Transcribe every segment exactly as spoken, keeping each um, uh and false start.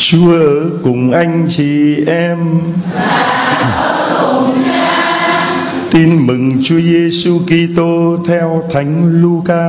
Chúa ở cùng anh chị em. Tin mừng Chúa Giêsu Kitô theo Thánh Luca.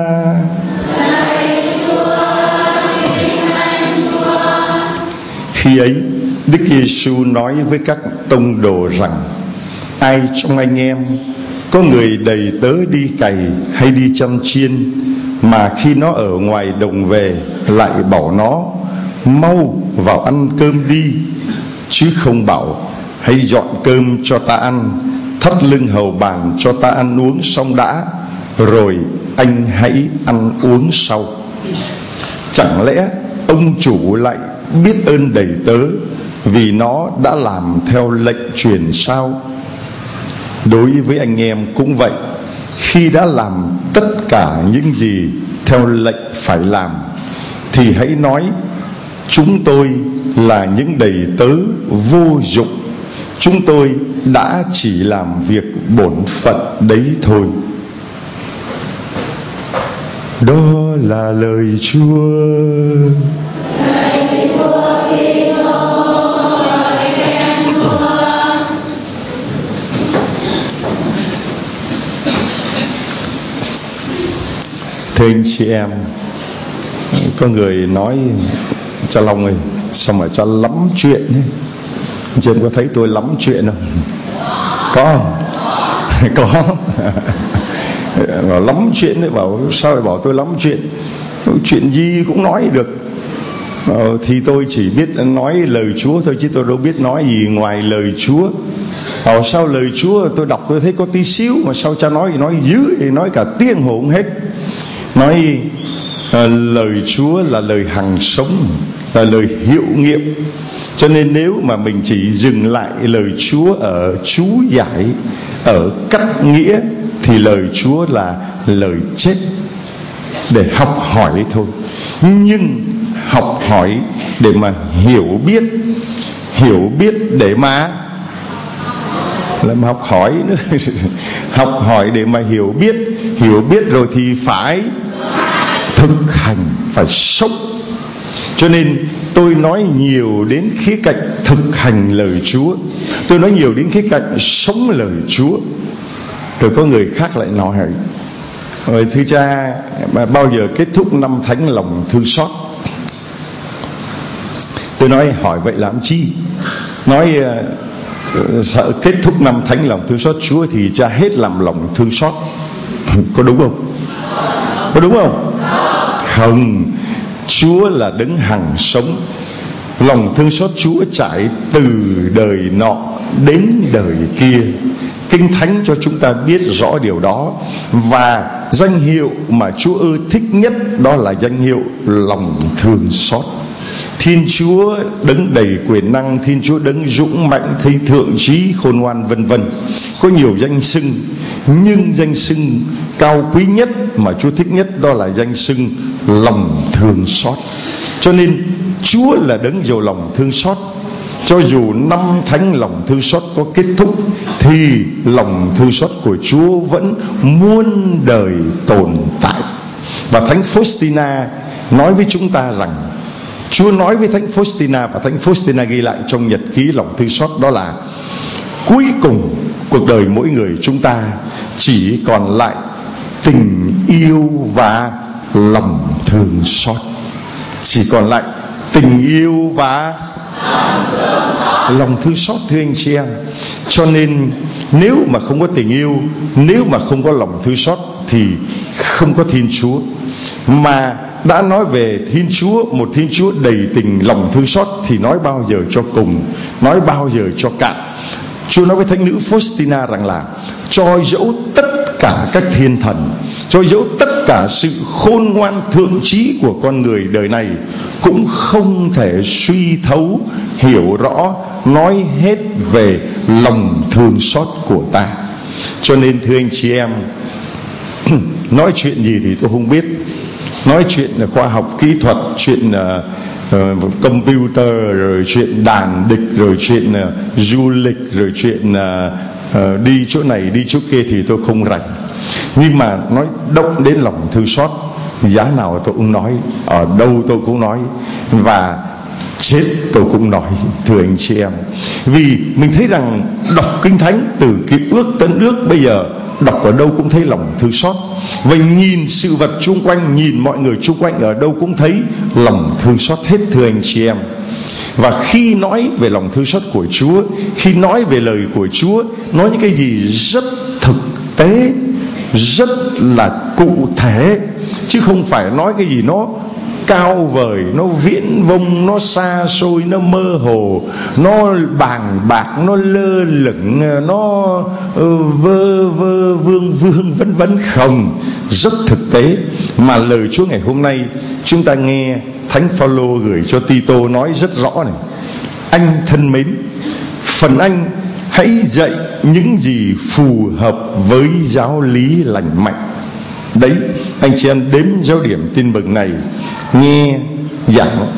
Khi ấy, Đức Giêsu nói với các tông đồ rằng: ai trong anh em có người đầy tớ đi cày hay đi chăn chiên, mà khi nó ở ngoài đồng về lại bảo nó: mau vào ăn cơm đi, chứ không bảo hãy dọn cơm cho ta ăn, thắt lưng hầu bàn cho ta ăn uống xong đã, rồi anh hãy ăn uống sau. Chẳng lẽ ông chủ lại biết ơn đầy tớ vì nó đã làm theo lệnh truyền sao? Đối với anh em cũng vậy, khi đã làm tất cả những gì theo lệnh phải làm, thì hãy nói: chúng tôi là những đầy tớ vô dụng, chúng tôi đã chỉ làm việc bổn phận đấy thôi. Đó là lời Chúa. Thưa anh chị em, có người nói: cha Long ơi, sao mà cho lắm chuyện ấy. Anh chị em có thấy tôi lắm chuyện không? Có không? Có. Bảo lắm chuyện đấy, bảo sao lại bảo tôi lắm chuyện? Chuyện gì cũng nói được. Ờ, thì tôi chỉ biết nói lời Chúa thôi, chứ tôi đâu biết nói gì ngoài lời Chúa. Ờ, sao lời Chúa tôi đọc tôi thấy có tí xíu, mà sao cha nói thì nói dữ, thì nói cả tiếng hồ cũng hết. Nói à, lời Chúa là lời hằng sống, là lời hiệu nghiệm. Cho nên nếu mà mình chỉ dừng lại lời Chúa ở chú giải, ở cắt nghĩa, thì lời Chúa là lời chết để học hỏi thôi. Nhưng học hỏi để mà hiểu biết, hiểu biết để mà làm học hỏi nữa. Học hỏi để mà hiểu biết, hiểu biết rồi thì phải thực hành, phải sống. Cho nên tôi nói nhiều đến khía cạnh thực hành lời Chúa, tôi nói nhiều đến khía cạnh sống lời Chúa. Rồi có người khác lại nói: rồi thưa cha, mà bao giờ kết thúc năm thánh lòng thương xót? Tôi nói: hỏi vậy làm chi? Nói uh, sợ kết thúc năm thánh lòng thương xót Chúa thì cha hết làm lòng thương xót. Có đúng không? Có đúng không? Không. Chúa là đấng hằng sống. Lòng thương xót Chúa trải từ đời nọ đến đời kia. Kinh Thánh cho chúng ta biết rõ điều đó. Và danh hiệu mà Chúa ưa thích nhất đó là danh hiệu lòng thương xót. Thiên Chúa đấng đầy quyền năng, Thiên Chúa đấng dũng mạnh, Thiên thượng trí khôn ngoan, vân vân. Có nhiều danh xưng, nhưng danh xưng cao quý nhất mà Chúa thích nhất đó là danh xưng lòng thương xót. Cho nên Chúa là đấng giàu lòng thương xót. Cho dù năm thánh lòng thương xót có kết thúc, thì lòng thương xót của Chúa vẫn muôn đời tồn tại. Và Thánh Faustina nói với chúng ta rằng, Chúa nói với Thánh Faustina, và Thánh Faustina ghi lại trong nhật ký lòng thương xót, đó là cuối cùng cuộc đời mỗi người chúng ta chỉ còn lại tình yêu và lòng thương xót. Chỉ còn lại tình yêu và lòng thương xót, thưa anh chị em. Cho nên nếu mà không có tình yêu, nếu mà không có lòng thương xót, thì không có Thiên Chúa. Mà đã nói về Thiên Chúa, một Thiên Chúa đầy tình lòng thương xót, thì nói bao giờ cho cùng, nói bao giờ cho cạn. Chúa nói với thánh nữ Faustina rằng là cho dẫu tất cả các thiên thần, cho dẫu tất cả sự khôn ngoan thượng trí của con người đời này, cũng không thể suy thấu, hiểu rõ, nói hết về lòng thương xót của ta. Cho nên thưa anh chị em, nói chuyện gì thì tôi không biết. Nói chuyện khoa học kỹ thuật, chuyện uh, uh, computer, rồi chuyện đàn địch, rồi chuyện uh, du lịch, rồi chuyện uh, uh, đi chỗ này đi chỗ kia thì tôi không rành. Nhưng mà nói động đến lòng thương xót, giá nào tôi cũng nói, ở đâu tôi cũng nói. Và chết tôi cũng nói, thưa anh chị em. Vì mình thấy rằng đọc Kinh Thánh từ Cựu Ước Tân Ước, bây giờ đọc ở đâu cũng thấy lòng thương xót. Vậy nhìn sự vật chung quanh, nhìn mọi người chung quanh, ở đâu cũng thấy lòng thương xót hết, thưa anh chị em. Và khi nói về lòng thương xót của Chúa, khi nói về lời của Chúa, nói những cái gì rất thực tế, rất là cụ thể, chứ không phải nói cái gì nó cao vời, nó viễn vông, nó xa xôi, nó mơ hồ, nó bàng bạc, nó lơ lửng, nó vơ vơ vương vương vân vân. Không, rất thực tế. Mà lời Chúa ngày hôm nay chúng ta nghe Thánh Phaolô gửi cho Tito nói rất rõ này: anh thân mến, phần anh hãy dạy những gì phù hợp với giáo lý lành mạnh. Đấy, anh chị em đếm giáo điểm tin mừng này, nghe giảng,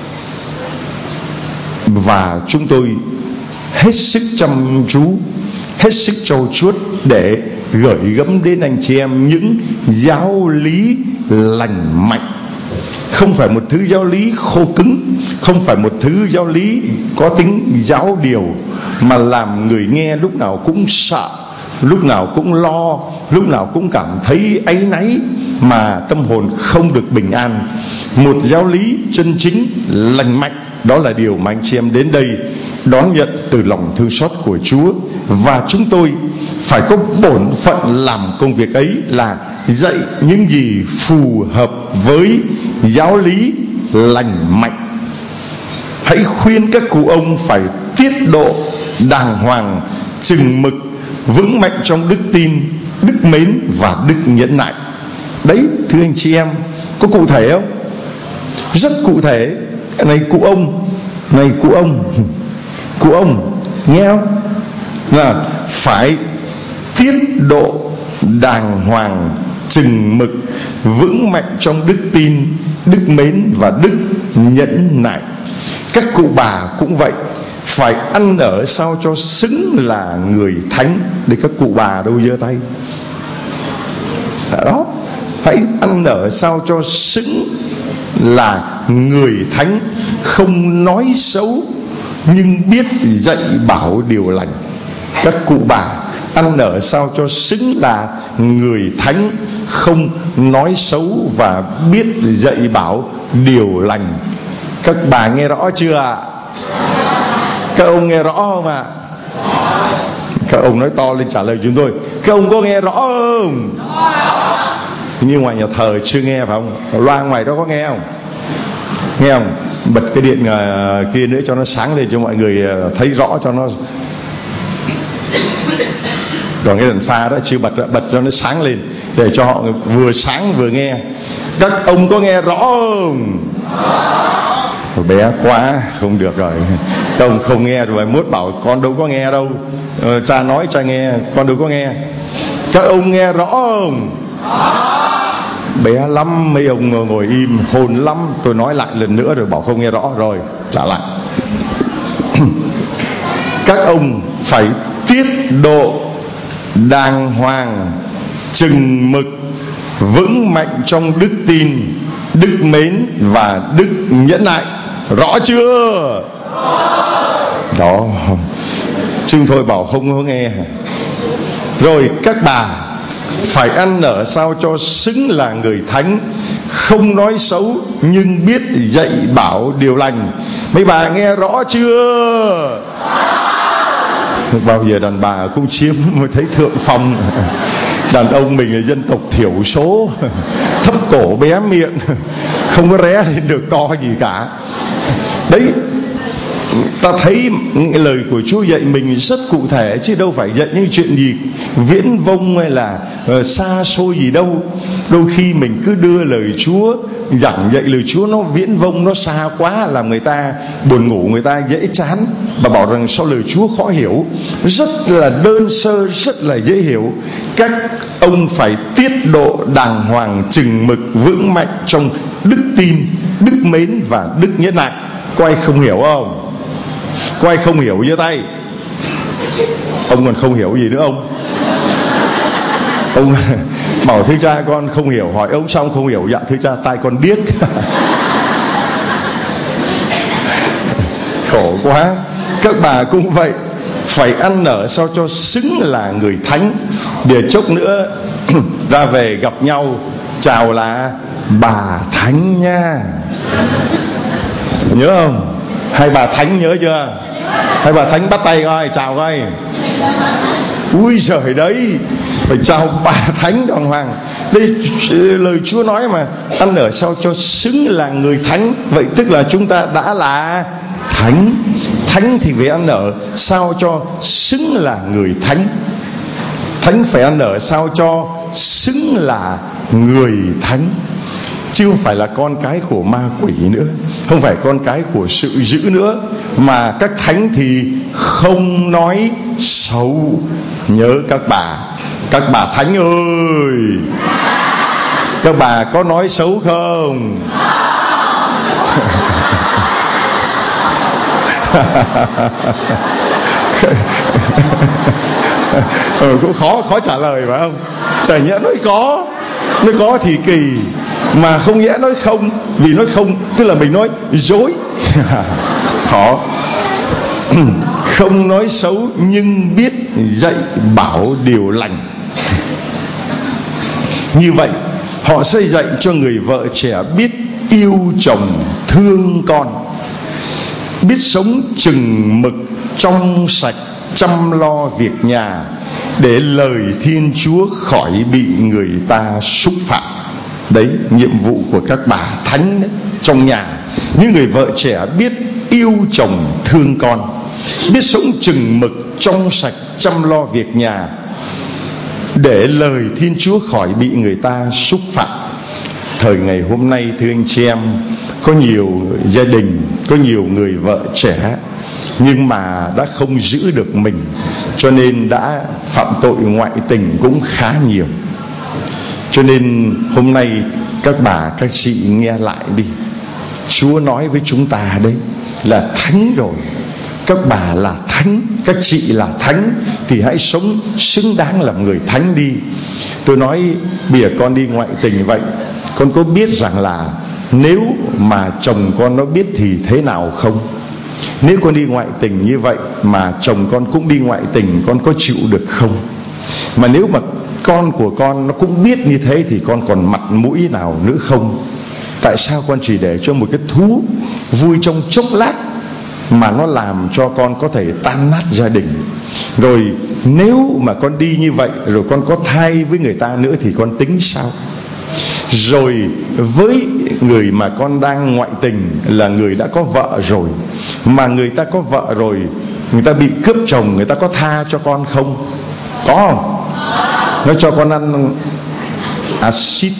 và chúng tôi hết sức chăm chú, hết sức trau chuốt để gửi gắm đến anh chị em những giáo lý lành mạnh. Không phải một thứ giáo lý khô cứng, không phải một thứ giáo lý có tính giáo điều, mà làm người nghe lúc nào cũng sợ, lúc nào cũng lo, lúc nào cũng cảm thấy áy náy, mà tâm hồn không được bình an. Một giáo lý chân chính, lành mạnh, đó là điều mà anh chị em đến đây đón nhận từ lòng thương xót của Chúa. Và chúng tôi phải có bổn phận làm công việc ấy, là dạy những gì phù hợp với giáo lý lành mạnh. Hãy khuyên các cụ ông phải tiết độ, đàng hoàng, chừng mực, vững mạnh trong đức tin, đức mến và đức nhẫn nại. Đấy, thưa anh chị em, có cụ thể không? Rất cụ thể. Cái này cụ ông, này cụ ông, cụ ông, nghe không? Là phải tiết độ, đàng hoàng, chừng mực, vững mạnh trong đức tin, đức mến và đức nhẫn nại. Các cụ bà cũng vậy, phải ăn ở sao cho xứng là người thánh. Để các cụ bà đâu giơ tay. Đó, hãy ăn ở sao cho xứng là người thánh, không nói xấu nhưng biết dạy bảo điều lành. Các cụ bà ăn ở sao cho xứng là người thánh, không nói xấu và biết dạy bảo điều lành. Các bà nghe rõ chưa ạ? Các ông nghe rõ không ạ? Các ông nói to lên trả lời chúng tôi. Các ông có nghe rõ không? Như ngoài nhà thờ chưa nghe phải không? Loa ngoài đó có nghe không? Nghe không? Bật cái điện kia nữa cho nó sáng lên, cho mọi người thấy rõ cho nó. Còn cái đèn pha đó chưa bật, bật cho nó sáng lên để cho họ vừa sáng vừa nghe. Các ông có nghe rõ không? Bé quá, không được rồi. Các ông không nghe rồi mốt bảo con đâu có nghe đâu. ờ, Cha nói cha nghe, con đâu có nghe. Các ông nghe rõ không? Bé lắm, mấy ông ngồi im hồn lắm. Tôi nói lại lần nữa rồi bảo không nghe rõ. Rồi, trả lại. Các ông phải tiết độ, đàng hoàng, chừng mực, vững mạnh trong đức tin, đức mến và đức nhẫn nại. Rõ chưa? Đó, chứ thôi bảo không có nghe. Rồi các bà phải ăn ở sao cho xứng là người thánh, không nói xấu nhưng biết dạy bảo điều lành. Mấy bà nghe rõ chưa? Bao giờ đàn bà cũng chiếm mới thấy thượng phong. Đàn ông mình là dân tộc thiểu số, thấp cổ bé miệng, không có ré lên được to gì cả. Đấy, ta thấy lời của Chúa dạy mình rất cụ thể, chứ đâu phải dạy những chuyện gì viễn vông hay là uh, xa xôi gì đâu. Đôi khi mình cứ đưa lời Chúa, giảng dạy lời Chúa nó viễn vông, nó xa quá, làm người ta buồn ngủ, người ta dễ chán, và bảo rằng sao lời Chúa khó hiểu. Rất là đơn sơ, rất là dễ hiểu. Các ông phải tiết độ, đàng hoàng, chừng mực, vững mạnh trong đức tin, đức mến và đức nhẫn nại. Có ai không hiểu không? Có ai không hiểu giơ tay? Ông còn không hiểu gì nữa ông? Ông bảo thưa cha con không hiểu, hỏi ông xong không hiểu. Dạ thưa cha, tai con điếc. Khổ quá. Các bà cũng vậy, phải ăn ở sao cho xứng là người thánh, để chốc nữa ra về gặp nhau chào là bà thánh nha. Nhớ không? Hai bà thánh nhớ chưa? Hai bà thánh bắt tay coi, chào coi. Ui giời đấy, phải chào bà thánh đàng hoàng. Đây lời Chúa nói mà, ăn ở sao cho xứng là người thánh. Vậy tức là chúng ta đã là thánh. Thánh thì phải ăn ở sao cho xứng là người thánh. Thánh phải ăn ở sao cho xứng là người thánh, chứ không phải là con cái của ma quỷ nữa, không phải con cái của sự dữ nữa. Mà các thánh thì không nói xấu. Nhớ các bà, các bà thánh ơi, các bà có nói xấu không? ừ, cũng khó khó trả lời phải không? Chả nhẽ nói có, nói có thì kỳ, mà không nhẽ nói không. Vì nói không tức là mình nói dối. Khó. Không nói xấu nhưng biết dạy bảo điều lành. Như vậy họ xây dạy cho người vợ trẻ biết yêu chồng thương con, biết sống chừng mực trong sạch, chăm lo việc nhà, để lời Thiên Chúa khỏi bị người ta xúc phạm. Đấy, nhiệm vụ của các bà thánh đấy, trong nhà. Những người vợ trẻ biết yêu chồng thương con, biết sống chừng mực trong sạch, chăm lo việc nhà, để lời Thiên Chúa khỏi bị người ta xúc phạm. Thời ngày hôm nay thưa anh chị em, có nhiều gia đình, có nhiều người vợ trẻ nhưng mà đã không giữ được mình, cho nên đã phạm tội ngoại tình cũng khá nhiều. Cho nên hôm nay các bà, các chị nghe lại đi. Chúa nói với chúng ta đấy là thánh rồi. Các bà là thánh, các chị là thánh, thì hãy sống xứng đáng làm người thánh đi. Tôi nói bây giờ con đi ngoại tình vậy, con có biết rằng là nếu mà chồng con nó biết thì thế nào không? Nếu con đi ngoại tình như vậy mà chồng con cũng đi ngoại tình, con có chịu được không? Mà nếu mà con của con nó cũng biết như thế thì con còn mặt mũi nào nữa không? Tại sao con chỉ để cho một cái thú vui trong chốc lát mà nó làm cho con có thể tan nát gia đình? Rồi nếu mà con đi như vậy rồi con có thai với người ta nữa thì con tính sao? Rồi với người mà con đang ngoại tình là người đã có vợ rồi, mà người ta có vợ rồi, người ta bị cướp chồng, người ta có tha cho con không? Có không? Nó cho con ăn axit.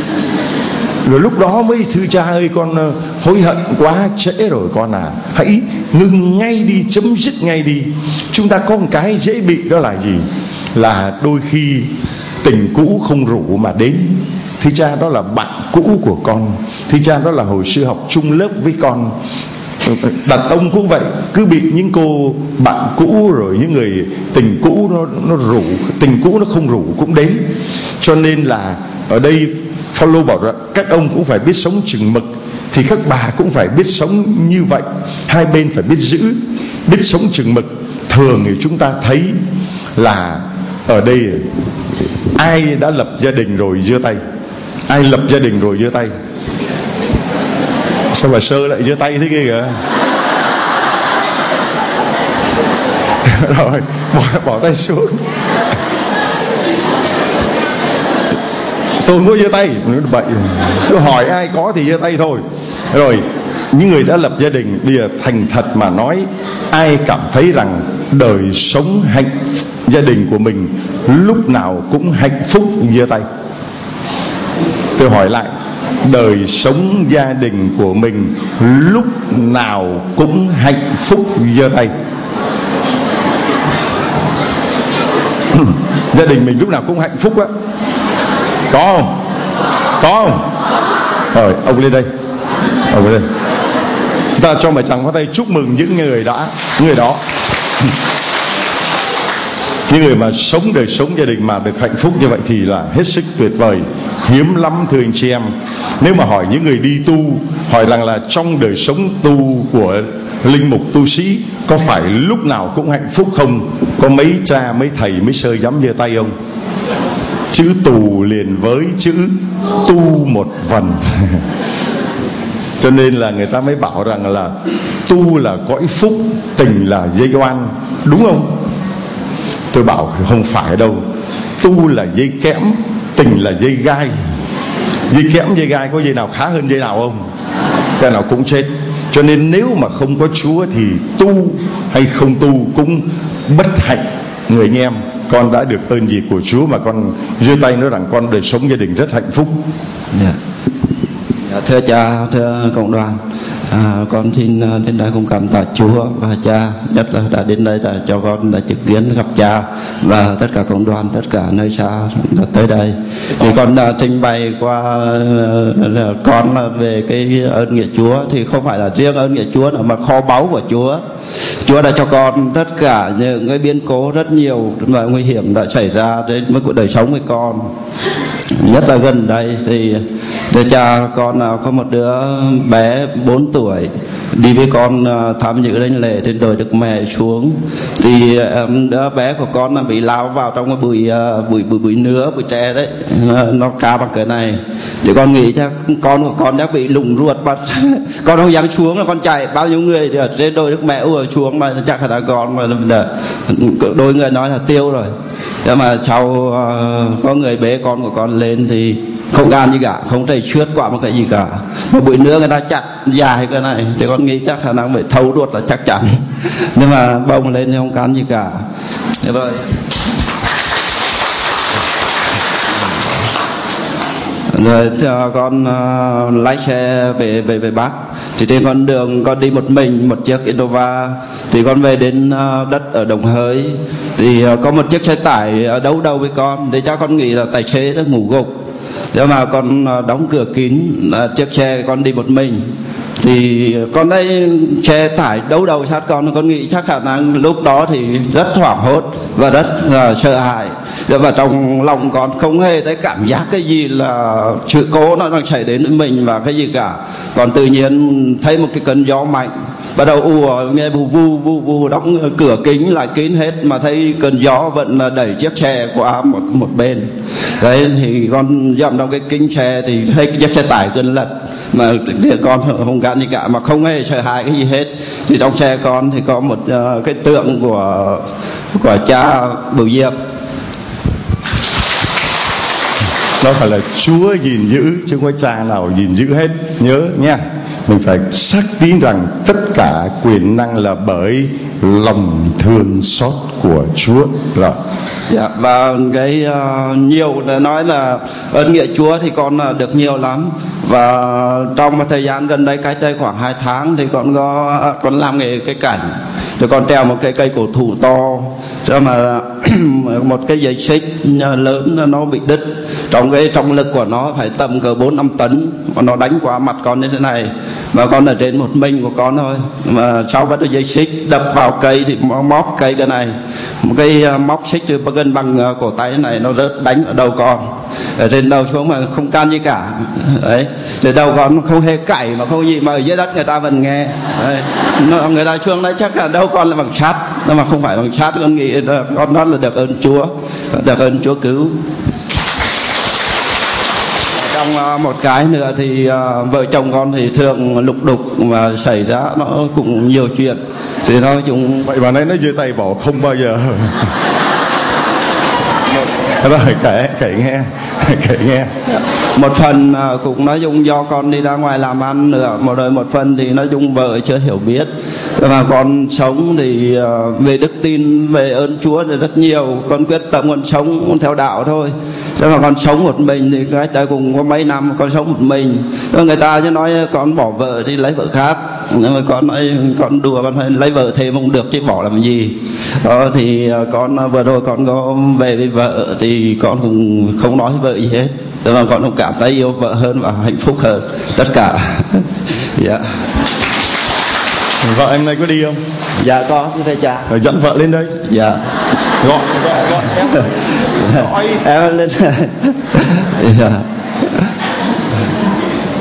Rồi lúc đó mới thưa cha ơi, con hối hận quá, trễ rồi con à. Hãy ngừng ngay đi, chấm dứt ngay đi. Chúng ta có một cái dễ bị, đó là gì? Là đôi khi tình cũ không rủ mà đến. Thưa cha, đó là bạn cũ của con. Thưa cha, đó là hồi xưa học chung lớp với con. Đàn ông cũng vậy, cứ bị những cô bạn cũ rồi những người tình cũ nó, nó rủ, tình cũ nó không rủ cũng đến. Cho nên là ở đây Phaolô bảo rằng các ông cũng phải biết sống chừng mực, thì các bà cũng phải biết sống như vậy. Hai bên phải biết giữ, biết sống chừng mực. Thường thì chúng ta thấy là ở đây ai đã lập gia đình rồi giơ tay. Ai lập gia đình rồi giơ tay. Sao bà Sơ lại giơ tay thế kia kìa? Rồi bỏ, bỏ tay xuống. Tôi muốn giơ tay. Bậy. Tôi hỏi ai có thì giơ tay thôi. Rồi những người đã lập gia đình, bây giờ thành thật mà nói, ai cảm thấy rằng đời sống hạnh phúc, gia đình của mình lúc nào cũng hạnh phúc giơ tay. Tôi hỏi lại, đời sống gia đình của mình lúc nào cũng hạnh phúc giơ tay. Gia đình mình lúc nào cũng hạnh phúc á. Có không? Có không? Rồi ông lên đây. Ông lên đây. Ta cho mày chẳng có tay chúc mừng những người đã, những người đó. Những người mà sống đời sống gia đình mà được hạnh phúc như vậy thì là hết sức tuyệt vời, hiếm lắm thưa anh chị em. Nếu mà hỏi những người đi tu, hỏi rằng là trong đời sống tu của linh mục tu sĩ có phải lúc nào cũng hạnh phúc không? Có mấy cha, mấy thầy, mấy sơ dám giơ tay không? Chữ tù liền với chữ tu một phần. Cho nên là người ta mới bảo rằng là tu là cõi phúc, tình là dây oan, đúng không? Tôi bảo không phải đâu. Tu là dây kẽm, tình là dây gai. Dây kẽm dây gai có dây nào khá hơn dây nào không? Cái nào cũng chết. Cho nên nếu mà không có Chúa thì tu hay không tu cũng bất hạnh. Người anh em, con đã được ơn gì của Chúa mà con giơ tay nói rằng con đời sống gia đình rất hạnh phúc? Yeah. Dạ, thưa cha, thưa cộng đoàn, à, con xin đến đây cùng cảm tạ Chúa và cha, nhất là đã đến đây đã cho con đã chứng kiến gặp cha và tất cả cộng đoàn, tất cả nơi xa đã tới đây. Thì con đã trình bày qua uh, con về cái ơn nghĩa Chúa, thì không phải là riêng ơn nghĩa Chúa mà kho báu của Chúa. Chúa đã cho con tất cả những cái biến cố rất nhiều và nguy hiểm đã xảy ra đến với cuộc đời sống với con. Nhất là gần đây thì đứa cha con có một đứa bé bốn tuổi đi với con tham dự đảnh lễ trên đồi Đức Mẹ xuống, thì đứa bé của con là bị lao vào trong cái bụi bụi bụi bụi nứa, bụi tre đấy, nó cao bằng cỡ này. Thì con nghĩ chắc con của con đã bị lủng ruột, mà con không dám xuống, là con chạy bao nhiêu người thì ở trên đồi Đức Mẹ ùa xuống mà chắc là con mà đôi người nói là tiêu rồi. Nhưng mà sau uh, có người bế con của con lên thì không gan gì cả, không thể trượt qua một cái gì cả. Một bụi nữa người ta chặt dài cái này thì con nghĩ chắc khả năng phải thấu ruột là chắc chắn. Nhưng mà bông lên thì không can gì cả. Thế rồi rồi con uh, lái xe về về về Bắc. Thì trên con đường con đi một mình, một chiếc Innova. Thì con về đến uh, đất ở Đồng Hới. Thì uh, có một chiếc xe tải uh, đấu đầu với con. Để cho con nghĩ là tài xế đã ngủ gục. Nhưng mà con uh, đóng cửa kín uh, chiếc xe, con đi một mình. Thì con thấy xe tải đấu đầu sát con, con nghĩ chắc khả năng lúc đó thì rất hoảng hốt và rất uh, sợ hãi. Và trong lòng con không hề thấy cảm giác cái gì là sự cố nó đang xảy đến với mình và cái gì cả. Còn tự nhiên thấy một cái cơn gió mạnh bắt đầu ùa, nghe vù vù vù vù, đóng cửa kính lại kín hết mà thấy cơn gió vẫn đẩy chiếc xe qua một một bên. Đấy thì con dậm trong cái kính xe thì thấy cái chiếc xe tải cơn lật, mà con không gan gì cả, mà không hề sợ hãi cái gì hết. Thì trong xe con thì có một uh, cái tượng của của cha Bửu Diệp. Đó phải là Chúa gìn giữ chứ không có cha nào gìn giữ hết. Nhớ nha, mình phải xác tín rằng tất cả quyền năng là bởi lòng thương xót của Chúa. Rồi. Dạ, và cái uh, nhiều nói là ơn nghĩa Chúa thì con uh, được nhiều lắm. Và trong một thời gian gần đây, cách đây khoảng hai tháng thì con có uh, con làm nghề cây cảnh. Thì con treo một cái cây cổ thụ to, cho mà một cái dây xích lớn nó bị đứt. Trong cái trọng lực của nó phải tầm cỡ bốn năm tấn, và nó đánh qua mặt con như thế này. Và con ở trên một mình của con thôi, mà sau bắt được dây xích đập vào cây thì móc cây cái này, một cái móc xích gần bằng cổ tay thế này, nó rớt đánh ở đầu con, ở trên đầu xuống mà không can gì cả. Đấy, để đầu con không hề cày mà không gì, mà ở dưới đất người ta vẫn nghe. Đấy, người ta xuống đấy chắc là đâu con là bằng sắt, nhưng mà không phải bằng sắt. Con nghĩ là con nói là được ơn Chúa, được ơn Chúa cứu. Trong một cái nữa thì uh, vợ chồng con thì thường lục đục và xảy ra nó cũng nhiều chuyện. Thì nói chung vậy mà nãy nó giơ tay bỏ không bao giờ. Rồi kể kể nghe kể nghe. Một phần uh, cũng nói chung do con đi ra ngoài làm ăn nữa, một rồi một phần thì nói chung vợ chưa hiểu biết. Và con sống thì uh, về đức tin, về ơn Chúa thì rất nhiều. Con quyết tâm con sống theo đạo thôi. Thế mà con sống một mình thì cách đây cũng có mấy năm con sống một mình. Người ta chứ nói con bỏ vợ thì lấy vợ khác. Nhưng mà con nói con đùa, con phải lấy vợ thêm không được chứ bỏ làm gì. Đó thì con vừa rồi con có về với vợ thì con cũng không nói với vợ gì hết. Thế mà con cũng cảm thấy yêu vợ hơn và hạnh phúc hơn tất cả. Dạ. Vợ em này có đi không? Dạ có, thưa cha. Rồi dẫn vợ lên đây. Dạ. Gọi gọi gọi em. Gọi em lên. Dạ.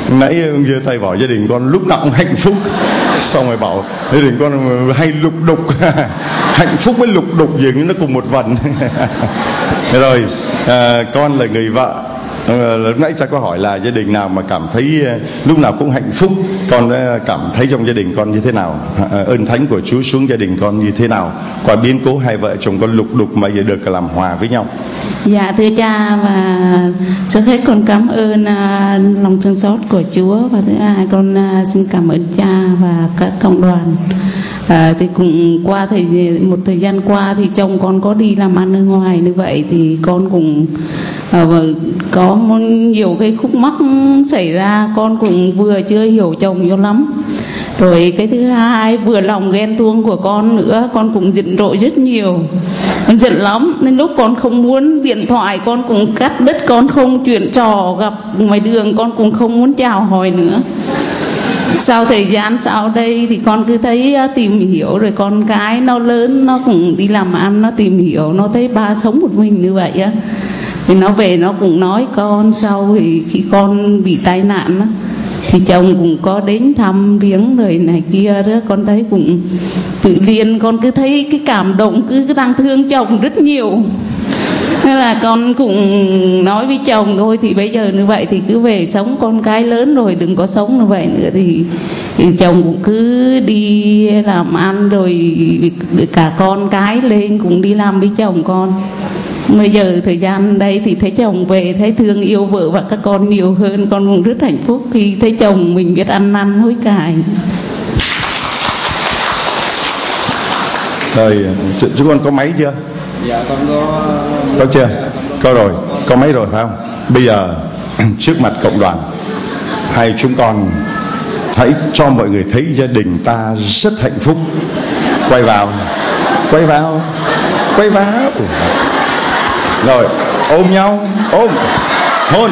Nãy ông giơ tay bảo gia đình con lúc nào cũng hạnh phúc, xong rồi bảo gia đình con hay lục đục. Hạnh phúc với lục đục dường như nó cùng một vần. Rồi à, con là người vợ. Lúc nãy cha có hỏi là gia đình nào mà cảm thấy lúc nào cũng hạnh phúc, con cảm thấy trong gia đình con như thế nào, ơn thánh của Chúa xuống gia đình con như thế nào, qua biến cố hai vợ chồng con lục đục mà giờ được làm hòa với nhau. Dạ thưa cha, và trước hết con cảm ơn uh, lòng thương xót của Chúa, và thứ hai con uh, xin cảm ơn cha và các cộng đoàn. À, thì cũng qua thời một thời gian qua thì chồng con có đi làm ăn ở ngoài, như vậy thì con cũng à, có nhiều cái khúc mắc xảy ra, con cũng vừa chưa hiểu chồng cho lắm. Rồi cái thứ hai, vừa lòng ghen tuông của con nữa, con cũng giận dỗi rất nhiều, con giận lắm, nên lúc con không muốn điện thoại con cũng cắt đứt, con không chuyện trò, gặp ngoài đường con cũng không muốn chào hỏi nữa. Sau thời gian sau đây thì con cứ thấy tìm hiểu, rồi con cái nó lớn, nó cũng đi làm ăn, nó tìm hiểu, nó thấy ba sống một mình như vậy á, thì nó về nó cũng nói con. Sau thì khi con bị tai nạn á, thì chồng cũng có đến thăm viếng rồi này kia đó, con thấy cũng tự nhiên con cứ thấy cái cảm động, cứ đang thương chồng rất nhiều. Nên là con cũng nói với chồng thôi, thì bây giờ như vậy thì cứ về sống, con cái lớn rồi đừng có sống như vậy nữa. Thì, thì chồng cũng cứ đi làm ăn, rồi cả con cái lên cũng đi làm với chồng con. Bây giờ thời gian đây thì thấy chồng về, thấy thương yêu vợ và các con nhiều hơn, con cũng rất hạnh phúc khi thấy chồng mình biết ăn năn hối cải. Rồi chúng con có máy chưa? Dạ con có. Có chưa? Có rồi, có máy rồi phải không? Bây giờ trước mặt cộng đoàn, hai chúng con hãy cho mọi người thấy gia đình ta rất hạnh phúc. Quay vào, quay vào, quay vào. Rồi ôm nhau, ôm, hôn,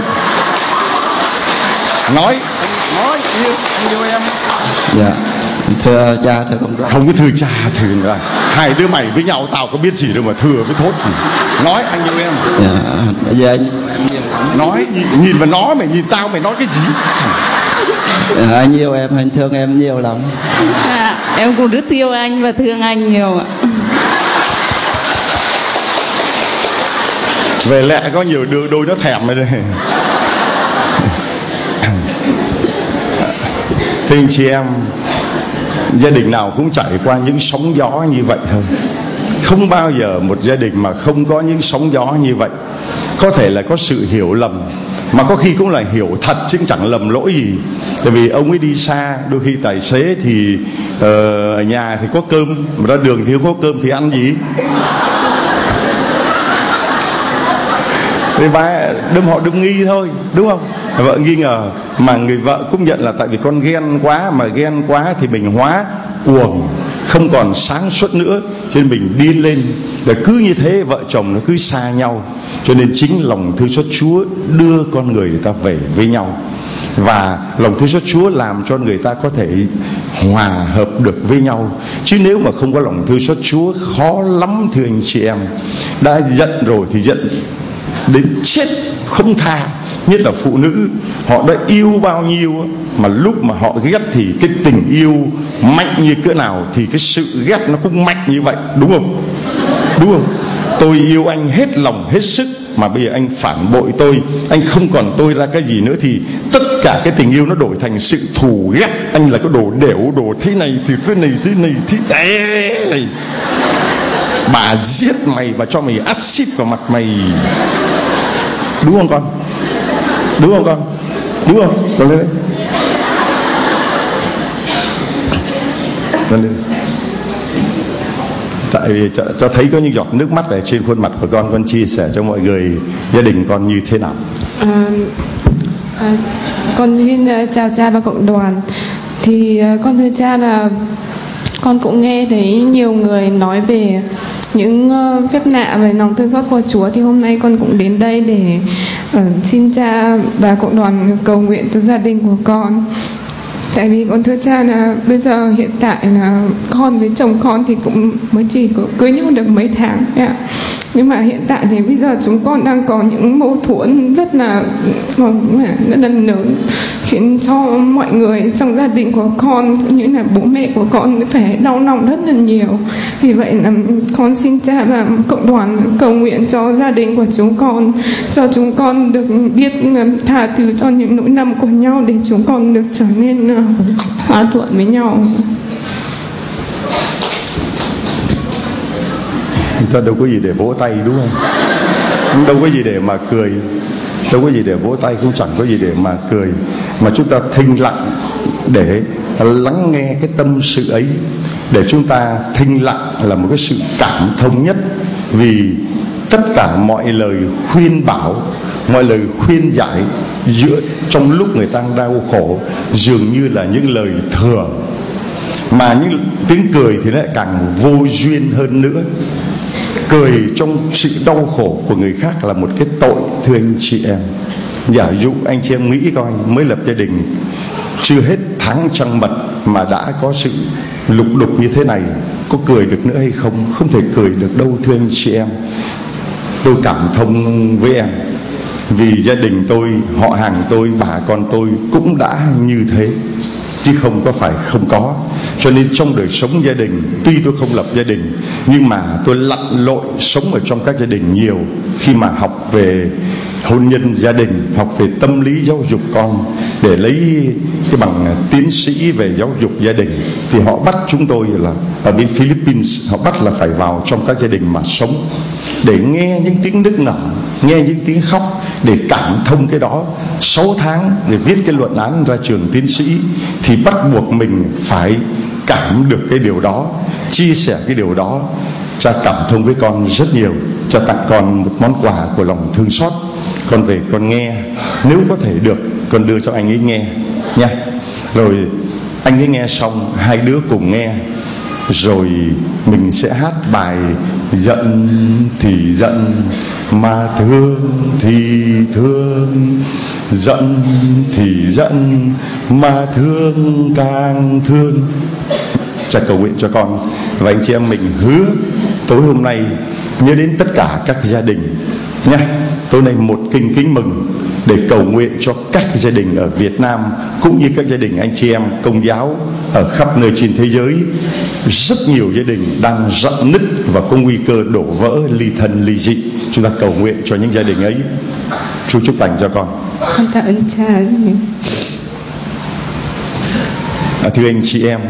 nói, nói yêu, yêu em. Dạ thưa cha, thưa cộng đoàn. Không có thưa cha, thưa rồi. Hai đứa mày với nhau tao có biết gì đâu mà thưa với thốt gì. Nói anh yêu em. Dạ bây giờ anh nói nhìn, nhìn vào nó, mày nhìn tao mày nói cái gì? À, anh yêu em, anh thương em nhiều lắm. À, em cũng rất yêu anh và thương anh nhiều ạ. Về lẽ có nhiều đôi, đôi nó thèm rồi đây. Thưa anh chị em, gia đình nào cũng trải qua những sóng gió như vậy thôi. Không bao giờ một gia đình mà không có những sóng gió như vậy. Có thể là có sự hiểu lầm, mà có khi cũng là hiểu thật chứ chẳng lầm lỗi gì. Tại vì ông ấy đi xa, đôi khi tài xế thì uh, ở nhà thì có cơm, mà ra đường thì không có cơm thì ăn gì. Thì ba đâm họ đâm nghi thôi, đúng không? Vợ nghi ngờ, mà người vợ cũng nhận là tại vì con ghen quá, mà ghen quá thì mình hóa cuồng, không còn sáng suốt nữa, cho nên mình điên lên. Và cứ như thế vợ chồng nó cứ xa nhau. Cho nên chính lòng thương xót Chúa đưa con người ta về với nhau. Và lòng thương xót Chúa làm cho người ta có thể hòa hợp được với nhau. Chứ nếu mà không có lòng thương xót Chúa khó lắm thưa anh chị em. Đã giận rồi thì giận đến chết không tha. Nhất là phụ nữ, họ đã yêu bao nhiêu mà lúc mà họ ghét thì cái tình yêu mạnh như cỡ nào thì cái sự ghét nó cũng mạnh như vậy, đúng không? Đúng không? Tôi yêu anh hết lòng hết sức, mà bây giờ anh phản bội tôi, anh không còn tôi ra cái gì nữa, thì tất cả cái tình yêu nó đổi thành sự thù ghét. Anh là cái đồ đểu, đồ thế này thì thế này thế này thế này. Bà giết mày và cho mày axit vào mặt mày, đúng không con? Đúng không con? Đúng không? Con lên đây. Con lên. Tại vì cho, cho thấy có những giọt nước mắt ở trên khuôn mặt của con, con chia sẻ cho mọi người gia đình con như thế nào. À, à, con xin chào cha và cộng đoàn. Thì con thưa cha là con cũng nghe thấy nhiều người nói về những phép lạ về lòng thương xót của Chúa, thì hôm nay con cũng đến đây để uh, xin cha và cộng đoàn cầu nguyện cho gia đình của con. Tại vì con thưa cha là bây giờ hiện tại là con với chồng con thì cũng mới chỉ có cưới nhau được mấy tháng ạ. Nhưng mà hiện tại thì bây giờ chúng con đang có những mâu thuẫn rất là rất là lớn, khiến cho mọi người trong gia đình của con cũng như là bố mẹ của con phải đau lòng rất là nhiều. Vì vậy là con xin cha và cộng đoàn cầu nguyện cho gia đình của chúng con, cho chúng con được biết tha thứ cho những nỗi lầm của nhau, để chúng con được trở nên hòa thuận với nhau. Chúng ta đâu có gì để vỗ tay, đúng không? Đâu có gì để mà cười, đâu có gì để vỗ tay, cũng chẳng có gì để mà cười, mà chúng ta thinh lặng để lắng nghe cái tâm sự ấy, để chúng ta thinh lặng là một cái sự cảm thông nhất. Vì tất cả mọi lời khuyên bảo, mọi lời khuyên giải giữa trong lúc người ta đau khổ dường như là những lời thừa, mà những tiếng cười thì lại càng vô duyên hơn nữa. Cười trong sự đau khổ của người khác là một cái tội, thưa anh chị em. Giả dụ anh chị em nghĩ coi, mới lập gia đình chưa hết tháng trăng mật mà đã có sự lục đục như thế này, có cười được nữa hay không? Không thể cười được đâu, thưa anh chị em. Tôi cảm thông với em, vì gia đình tôi, họ hàng tôi, bà con tôi cũng đã như thế, chứ không có phải không có. Cho nên trong đời sống gia đình, tuy tôi không lập gia đình, nhưng mà tôi lặn lội sống ở trong các gia đình nhiều. Khi mà học về hôn nhân gia đình, học về tâm lý giáo dục con, để lấy cái bằng tiến sĩ về giáo dục gia đình, thì họ bắt chúng tôi là ở bên Philippines, họ bắt là phải vào trong các gia đình mà sống, để nghe những tiếng nức nở, nghe những tiếng khóc, để cảm thông cái đó. Sáu tháng để viết cái luận án ra trường tiến sĩ, thì bắt buộc mình phải cảm được cái điều đó, chia sẻ cái điều đó. Cha cảm thông với con rất nhiều. Cha tặng con một món quà của lòng thương xót. Con về con nghe, nếu có thể được con đưa cho anh ấy nghe nha. Rồi anh ấy nghe xong, hai đứa cùng nghe, rồi mình sẽ hát bài giận thì giận mà thương thì thương, giận thì giận mà thương càng thương. Cha cầu nguyện cho con và anh chị em mình hứa tối hôm nay nhớ đến tất cả các gia đình nha. Tối nay một kinh kính mừng để cầu nguyện cho các gia đình ở Việt Nam, cũng như các gia đình anh chị em Công giáo ở khắp nơi trên thế giới. Rất nhiều gia đình đang rạn nứt và có nguy cơ đổ vỡ, ly thân ly dị. Chúng ta cầu nguyện cho những gia đình ấy. Chúa chúc lành cho con. Con tạ ơn Cha. À, thưa anh chị em,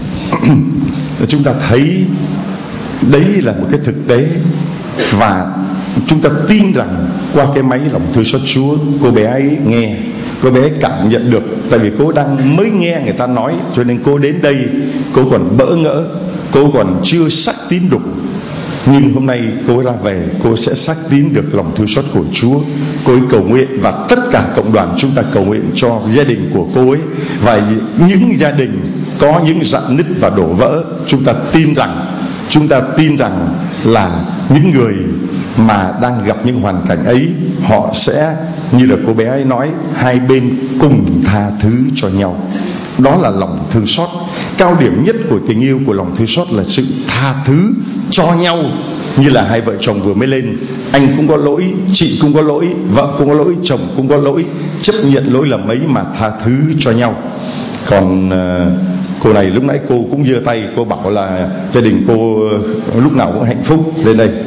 chúng ta thấy đấy là một cái thực tế, và chúng ta tin rằng qua cái máy lòng thương xót Chúa, cô bé ấy nghe, cô bé ấy cảm nhận được. Tại vì cô đang mới nghe người ta nói, cho nên cô đến đây cô còn bỡ ngỡ, cô còn chưa xác tín đủ. Nhưng hôm nay cô ra về, cô sẽ xác tín được lòng thương xót của Chúa. Cô ấy cầu nguyện, và tất cả cộng đoàn chúng ta cầu nguyện cho gia đình của cô ấy. Và những gia đình có những rạn nứt và đổ vỡ, chúng ta tin rằng Chúng ta tin rằng là những người mà đang gặp những hoàn cảnh ấy, họ sẽ như là cô bé ấy nói, hai bên cùng tha thứ cho nhau. Đó là lòng thương xót. Cao điểm nhất của tình yêu, của lòng thương xót là sự tha thứ cho nhau. Như là hai vợ chồng vừa mới lên, anh cũng có lỗi, chị cũng có lỗi, vợ cũng có lỗi, chồng cũng có lỗi, chấp nhận lỗi lầm ấy mà tha thứ cho nhau. Còn uh, cô này lúc nãy cô cũng giơ tay, cô bảo là gia đình cô lúc nào cũng hạnh phúc. Lên đây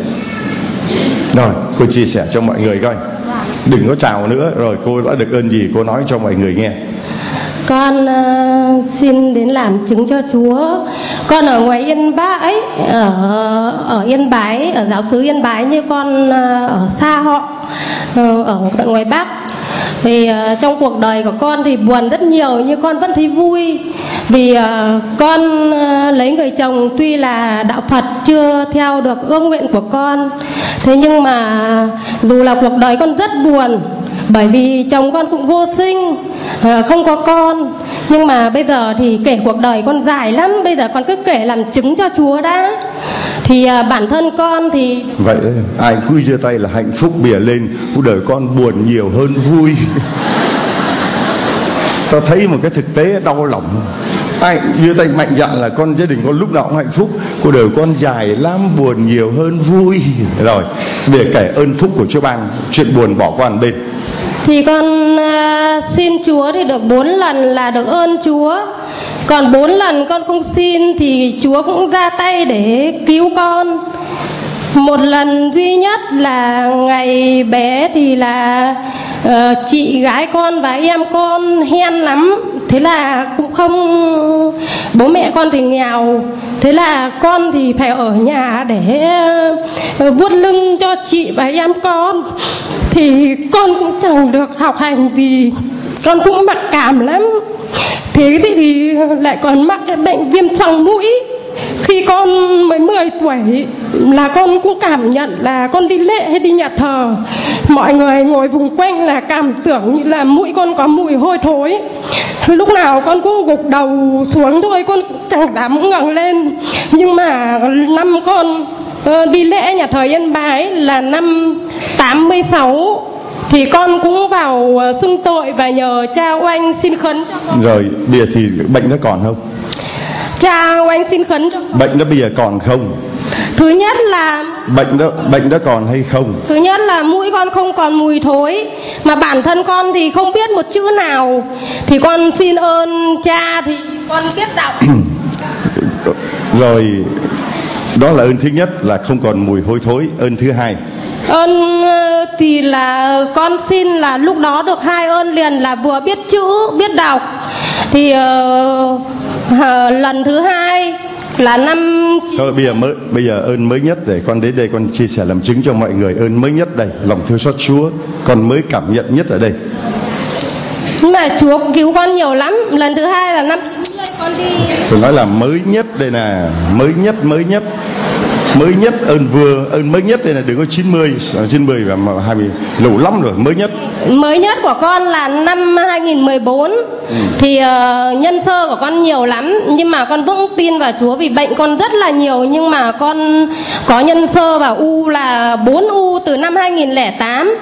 rồi cô chia sẻ cho mọi người coi, đừng có chào nữa. Rồi cô đã được ơn gì cô nói cho mọi người nghe. Con uh, xin đến làm chứng cho Chúa. Con ở ngoài Yên Bái, ở ở Yên Bái, ở giáo xứ Yên Bái, như con uh, ở xa họ, uh, ở tận ngoài Bắc. Thì uh, trong cuộc đời của con thì buồn rất nhiều, nhưng con vẫn thấy vui. Vì uh, con uh, lấy người chồng tuy là đạo Phật, chưa theo được ước nguyện của con. Thế nhưng mà dù là cuộc đời con rất buồn, bởi vì chồng con cũng vô sinh, uh, không có con. Nhưng mà bây giờ thì kể cuộc đời con dài lắm, bây giờ con cứ kể làm chứng cho Chúa đã. Thì uh, bản thân con thì vậy đấy, ai cứ giơ tay là hạnh phúc bìa lên. Cuộc đời con buồn nhiều hơn vui. Ta thấy một cái thực tế đau lòng. ai đưa tay mạnh dạn là con gia đình con lúc nào cũng hạnh phúc, cuộc đời con dài lắm, buồn nhiều hơn vui. Rồi để kể ơn phúc của Chúa ban, chuyện buồn bỏ qua một bên. Thì con uh, xin Chúa thì được bốn lần là được ơn Chúa. Còn bốn lần con không xin thì Chúa cũng ra tay để cứu con. Một lần duy nhất là ngày bé thì là uh, chị gái con và em con hen lắm. Thế là cũng không, bố mẹ con thì nghèo, thế là con thì phải ở nhà để uh, vuốt lưng cho chị và em con. Thì con cũng chẳng được học hành gì, con cũng mặc cảm lắm. Thế thì lại còn mắc cái bệnh viêm xoang mũi. Khi con mới mười tuổi là con cũng cảm nhận là con đi lễ hay đi nhà thờ, mọi người ngồi vùng quanh là cảm tưởng như là mũi con có mùi hôi thối. Lúc nào con cũng gục đầu xuống thôi, con chẳng dám ngẩng lên. Nhưng mà năm con đi lễ nhà thờ Yên Bái là năm tám mươi sáu thì con cũng vào xưng tội và nhờ cha oanh xin khấn cho con. Rồi bây giờ thì bệnh nó còn không? Cha oanh xin khấn cho con. Bệnh nó bây giờ còn không? Thứ nhất là bệnh đó bệnh đó còn hay không? Thứ nhất là mũi con không còn mùi thối, mà bản thân con thì không biết một chữ nào. Thì con xin ơn cha thì con biết đọc. Rồi đó là ơn thứ nhất là không còn mùi hôi thối. Ơn thứ hai, ơn thì là con xin là lúc đó được hai ơn liền là vừa biết chữ biết đọc. Thì uh, uh, lần thứ hai là năm thôi bây giờ mới bây giờ ơn mới nhất để con đến đây con chia sẻ làm chứng cho mọi người. Ơn mới nhất đây, lòng thương xót Chúa con mới cảm nhận nhất ở đây. Nhưng mà Chúa cứu con nhiều lắm. Lần thứ hai là năm con đi. Tôi nói là mới nhất đây nè, mới nhất mới nhất mới nhất ơn vừa ơn mới nhất đây là đừng có chín mươi chín mươi và hai mươi lâu lắm rồi. Mới nhất mới nhất của con là năm hai nghìn mười bốn. ừ. Thì uh, nhân sơ của con nhiều lắm, nhưng mà con vững tin vào Chúa vì bệnh con rất là nhiều. Nhưng mà con có nhân sơ và u là bốn u từ năm hai nghìn lẻ tám,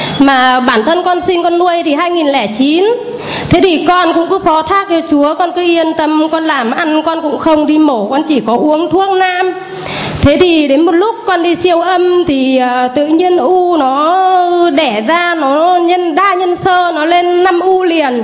mà bản thân con sinh con nuôi thì hai nghìn lẻ chín. Thế thì con cũng cứ phó thác cho Chúa, con cứ yên tâm, con làm ăn con cũng không đi mổ, con chỉ có uống thuốc nam. Thế thì đến một lúc con đi siêu âm thì uh, tự nhiên u nó đẻ ra, nó nhân đa nhân sơ nó lên năm u liền.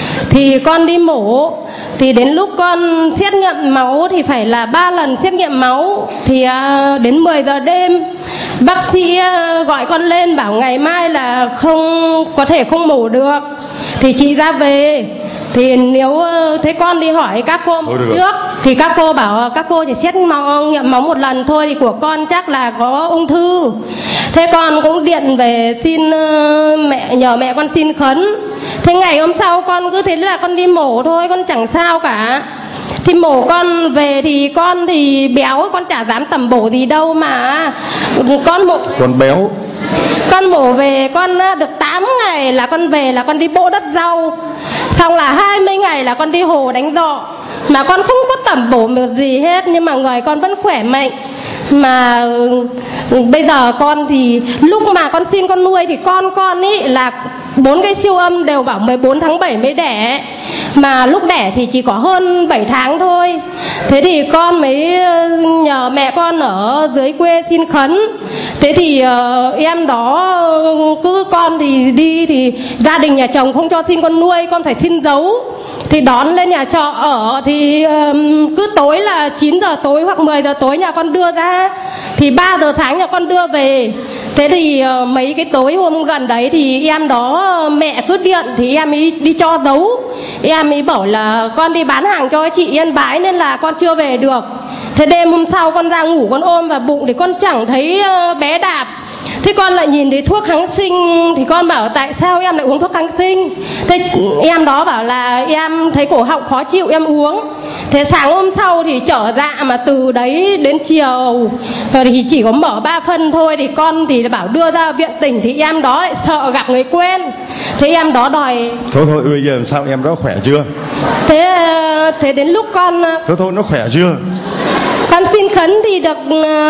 Thì con đi mổ, thì đến lúc con xét nghiệm máu thì phải là ba lần xét nghiệm máu. Thì uh, đến mười giờ đêm bác sĩ uh, gọi con lên bảo ngày mai là không có thể không mổ được, thì chị ra về. Thì nếu thế con đi hỏi các cô trước thì các cô bảo các cô chỉ xét máu, nghiệm máu một lần thôi, thì của con chắc là có ung thư. Thế con cũng điện về xin mẹ, nhờ mẹ con xin khấn. Thế ngày hôm sau con cứ thế là con đi mổ thôi, con chẳng sao cả. Thì mổ con về thì con thì béo, con chả dám tầm bổ gì đâu mà con mổ con béo. Con mổ về con được tám ngày là con về là con đi bộ đất rau. Xong là hai mươi ngày là con đi hồ đánh giọ. Mà con không có tẩm bổ được gì hết, nhưng mà người con vẫn khỏe mạnh. Mà bây giờ con thì lúc mà con xin con nuôi thì con con ý là bốn cái siêu âm đều bảo mười bốn tháng bảy mới đẻ, mà lúc đẻ thì chỉ có hơn bảy tháng thôi. Thế thì con mới nhờ mẹ con ở dưới quê xin khấn. Thế thì uh, em đó cứ con thì đi thì gia đình nhà chồng không cho xin con nuôi, con phải xin giấu. Thì đón lên nhà trọ ở thì um, cứ tối là chín giờ tối hoặc mười giờ tối nhà con đưa ra, thì ba giờ sáng nhà con đưa về. Thế thì uh, mấy cái tối hôm gần đấy thì em đó mẹ cứ điện thì em ấy đi cho giấu. Em ấy bảo là con đi bán hàng cho chị Yên Bái nên là con chưa về được. Thế đêm hôm sau con ra ngủ con ôm vào bụng thì con chẳng thấy uh, bé đạp. Thế con lại nhìn thấy thuốc kháng sinh thì con bảo tại sao em lại uống thuốc kháng sinh. Thế em đó bảo là em thấy cổ họng khó chịu em uống. Thế sáng hôm sau thì trở dạ, mà từ đấy đến chiều thì chỉ có mở ba phân thôi. Thì con thì bảo đưa ra viện tỉnh thì em đó lại sợ gặp người quen. Thế em đó đòi thôi thôi bây giờ sao em đó khỏe chưa? Thế thế đến lúc con thôi thôi nó khỏe chưa? Con xin khấn thì được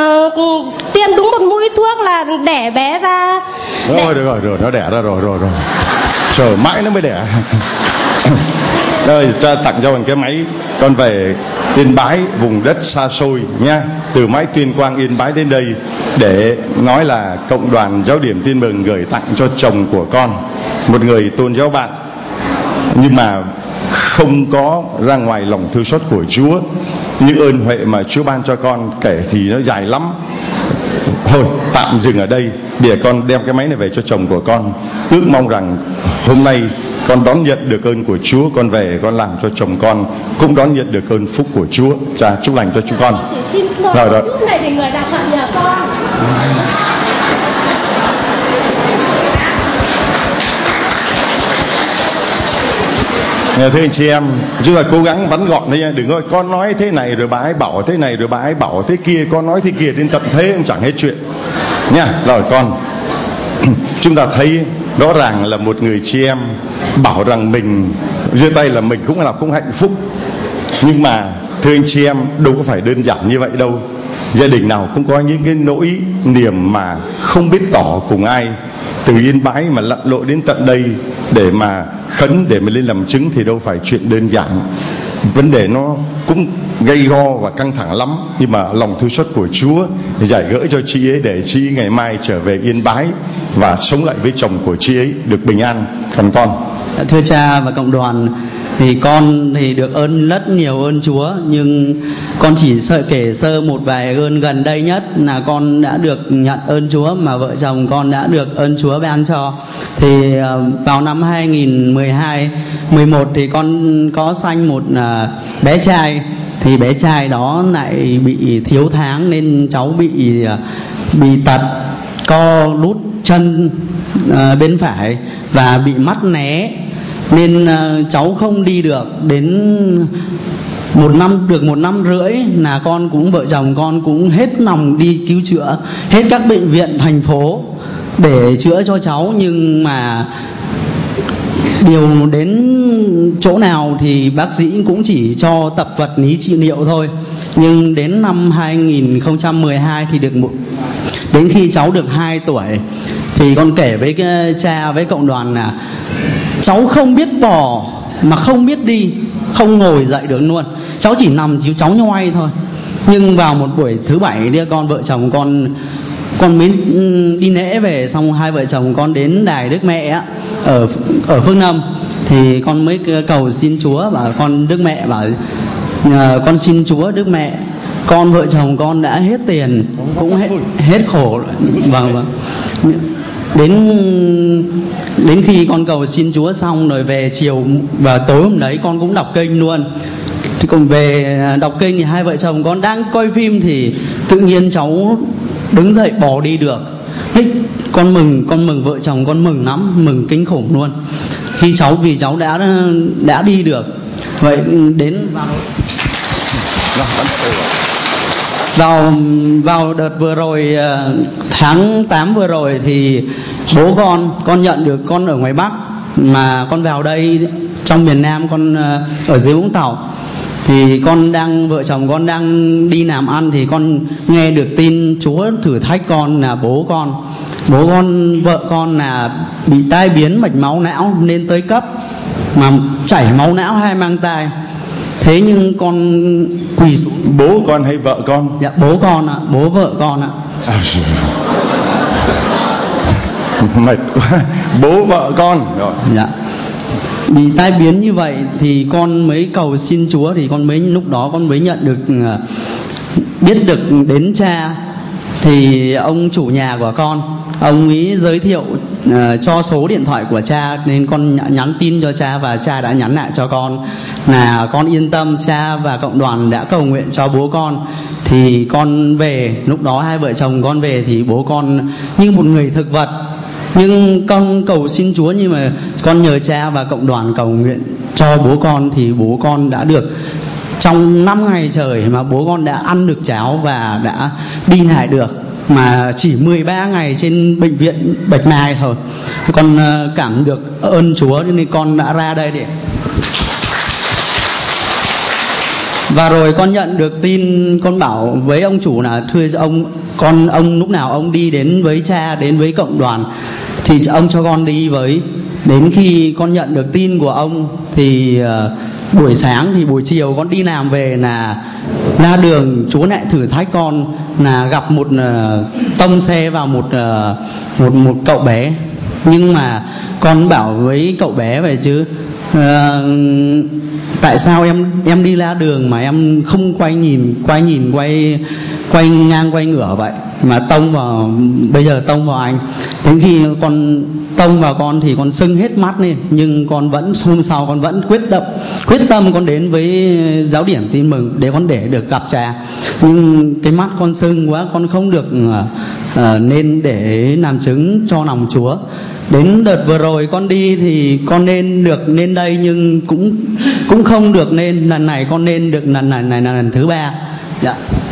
uh, tiêm đúng một mũi thuốc là đẻ bé ra. Rồi, rồi, rồi, rồi, nó đẻ ra rồi, rồi, rồi. Chờ mãi nó mới đẻ. Rồi cha tặng cho mình cái máy, con về Yên Bái, vùng đất xa xôi nha, từ mái Tuyên Quang Yên Bái đến đây để nói là Cộng đoàn Giáo điểm Tin Mừng gửi tặng cho chồng của con, một người tôn giáo bạn nhưng mà không có ra ngoài lòng thương xót của Chúa. Những ơn huệ mà Chúa ban cho con kể thì nó dài lắm. Thôi tạm dừng ở đây để con đem cái máy này về cho chồng của con. Ước mong rằng hôm nay con đón nhận được ơn của Chúa, con về con làm cho chồng con cũng đón nhận được ơn phúc của Chúa. Cha chúc lành cho chúng con. Xin rồi rồi. Lúc này thì người đạo phận nhờ con. Thưa anh chị em, chúng ta cố gắng vắn gọn đấy nha. Đừng có con nói thế này rồi bà ấy bảo thế này rồi bà ấy bảo thế kia, con nói thế kia đến tận thế cũng chẳng hết chuyện nha. Rồi con chúng ta thấy rõ ràng là một người chị em bảo rằng mình giơ tay là mình cũng là không hạnh phúc, nhưng mà thưa anh chị em, đâu có phải đơn giản như vậy đâu. Gia đình nào cũng có những cái nỗi niềm mà không biết tỏ cùng ai. Từ Yên Bái mà lặn lội đến tận đây để mà khấn, để mà lên làm chứng thì đâu phải chuyện đơn giản. Vấn đề nó cũng gây go và căng thẳng lắm, nhưng mà lòng thương xót của Chúa giải gỡ cho chị ấy để chị ấy ngày mai trở về Yên Bái và sống lại với chồng của chị ấy được bình an. Còn con, thưa cha và cộng đoàn, thì con thì được ơn rất nhiều ơn Chúa, nhưng con chỉ sợ kể sơ một vài ơn gần đây nhất là con đã được nhận ơn Chúa mà vợ chồng con đã được ơn Chúa ban cho. Thì vào năm hai nghìn mười hai mười một thì con có sanh một bé trai, thì bé trai đó lại bị thiếu tháng nên cháu bị bị tật co rút chân bên phải và bị mắt né, nên uh, cháu không đi được. Đến một năm được một năm rưỡi là con cũng vợ chồng con cũng hết lòng đi cứu chữa hết các bệnh viện thành phố để chữa cho cháu, nhưng mà điều đến chỗ nào thì bác sĩ cũng chỉ cho tập vật lý trị liệu thôi. Nhưng đến năm hai nghìn không trăm mười hai thì được một đến khi cháu được hai tuổi thì con kể với cái cha với cộng đoàn là cháu không biết bò mà không biết đi, không ngồi dậy được luôn, cháu chỉ nằm chiếu cháu nhoay thôi. Nhưng vào một buổi thứ bảy đi, con vợ chồng con con mới đi lễ về, xong hai vợ chồng con đến đài Đức Mẹ ở ở Phước Lâm, thì con mới cầu xin Chúa và con Đức Mẹ bảo con xin Chúa Đức Mẹ, con vợ chồng con đã hết tiền cũng hết hết khổ. Vâng vâng. Đến đến khi con cầu xin Chúa xong rồi về chiều và tối hôm đấy con cũng đọc kinh luôn. Thì còn về đọc kinh thì hai vợ chồng con đang coi phim thì tự nhiên cháu đứng dậy bỏ đi được. Thế con mừng, con mừng vợ chồng con mừng lắm, mừng kinh khủng luôn. Khi cháu vì cháu đã đã đi được. Vậy đến vào vào vào đợt vừa rồi, tháng tám vừa rồi thì bố con con nhận được, con ở ngoài Bắc mà con vào đây trong miền Nam, con ở dưới Vũng Tàu, thì con đang vợ chồng con đang đi làm ăn thì con nghe được tin Chúa thử thách con là bố con bố con vợ con là bị tai biến mạch máu não nên tới cấp mà chảy máu não hai mang tai. Thế nhưng con quỳ xuống. Bố con hay vợ con? Dạ bố con ạ, bố vợ con ạ. À, mệt quá. Bố vợ con rồi. Dạ. Bị tai biến như vậy thì con mới cầu xin Chúa, thì con mới lúc đó con mới nhận được, biết được đến cha. Thì ông chủ nhà của con, ông ấy giới thiệu uh, cho số điện thoại của cha, nên con nhắn tin cho cha và cha đã nhắn lại cho con là con yên tâm, cha và cộng đoàn đã cầu nguyện cho bố con. Thì con về, lúc đó hai vợ chồng con về thì bố con như một người thực vật. Nhưng con cầu xin Chúa, nhưng mà con nhờ cha và cộng đoàn cầu nguyện cho bố con thì bố con đã được. Trong năm ngày trời mà bố con đã ăn được cháo và đã đi lại được, mà chỉ mười ba ngày trên bệnh viện Bạch Mai thôi. Con cảm được ơn Chúa nên con đã ra đây để. Và rồi con nhận được tin, con bảo với ông chủ là thưa ông, con ông lúc nào ông đi đến với cha, đến với cộng đoàn thì ông cho con đi với. Đến khi con nhận được tin của ông thì buổi sáng thì buổi chiều con đi làm về là ra đường Chúa lại thử thách con là gặp một uh, tông xe vào một uh, một một cậu bé, nhưng mà con bảo với cậu bé vậy chứ uh, tại sao em em đi ra đường mà em không quay nhìn quay nhìn quay quay ngang quay ngửa vậy mà tông vào, bây giờ tông vào anh. Đến khi con tông vào con thì con sưng hết mắt lên, nhưng con vẫn hôm sau con vẫn quyết tâm quyết tâm con đến với giáo điểm tin mừng để con để được gặp cha. Nhưng cái mắt con sưng quá, con không được uh, nên để làm chứng cho lòng Chúa. Đến đợt vừa rồi con đi thì con nên được lên đây, nhưng cũng cũng không được nên. Lần này con nên được lần này này là lần thứ ba. Dạ.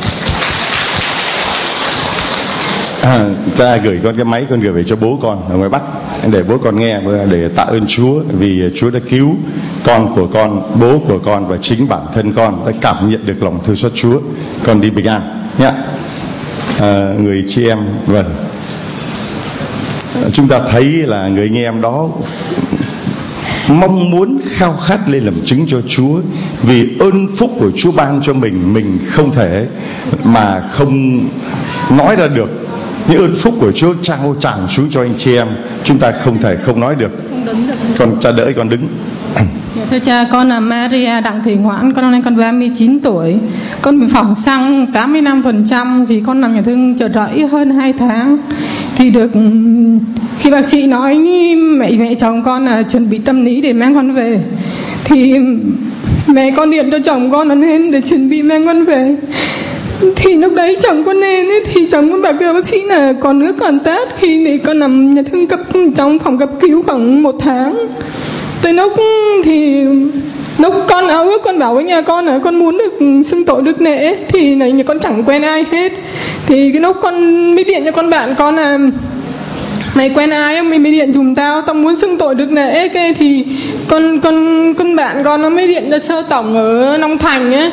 À, cha gửi con cái máy, con gửi về cho bố con ở ngoài Bắc để bố con nghe, để tạ ơn Chúa vì Chúa đã cứu con của con, bố của con và chính bản thân con đã cảm nhận được lòng thương xót Chúa. Con đi bình an nhé. À, người chị em, vâng, chúng ta thấy là người anh em đó mong muốn khao khát lên làm chứng cho Chúa, vì ơn phúc của Chúa ban cho mình, mình không thể mà không nói ra được. Những ơn phúc của Chúa trao tràn xuống cho anh chị em, chúng ta không thể không nói được. Con cha đỡ con đứng. Thưa cha, con là Maria Đặng Thị Ngoãn, con năm nay con ba mươi chín tuổi. Con bị phỏng xăng tám mươi lăm phần trăm vì con nằm nhà thương chợ rẫy hơn hai tháng. Thì được khi bác sĩ nói mẹ mẹ chồng con là chuẩn bị tâm lý để mang con về, thì mẹ con điện cho chồng con là nên để chuẩn bị mang con về. Thì lúc đấy chồng con nên ấy, thì chồng con bảo kêu bác sĩ là còn nước còn tát, khi để con nằm nhà thương cấp trong phòng cấp cứu khoảng một tháng. Tới lúc thì lúc con áo ước, con bảo với nhà con là con muốn được xưng tội được lễ, thì này nhà con chẳng quen ai hết. Thì cái lúc con mới điện cho con bạn con là mày quen ai không, mày mới điện giùm tao, tao muốn xưng tội được lễ. Cái thì con con con bạn con nó mới điện cho sơ tổng ở Long Thành ấy,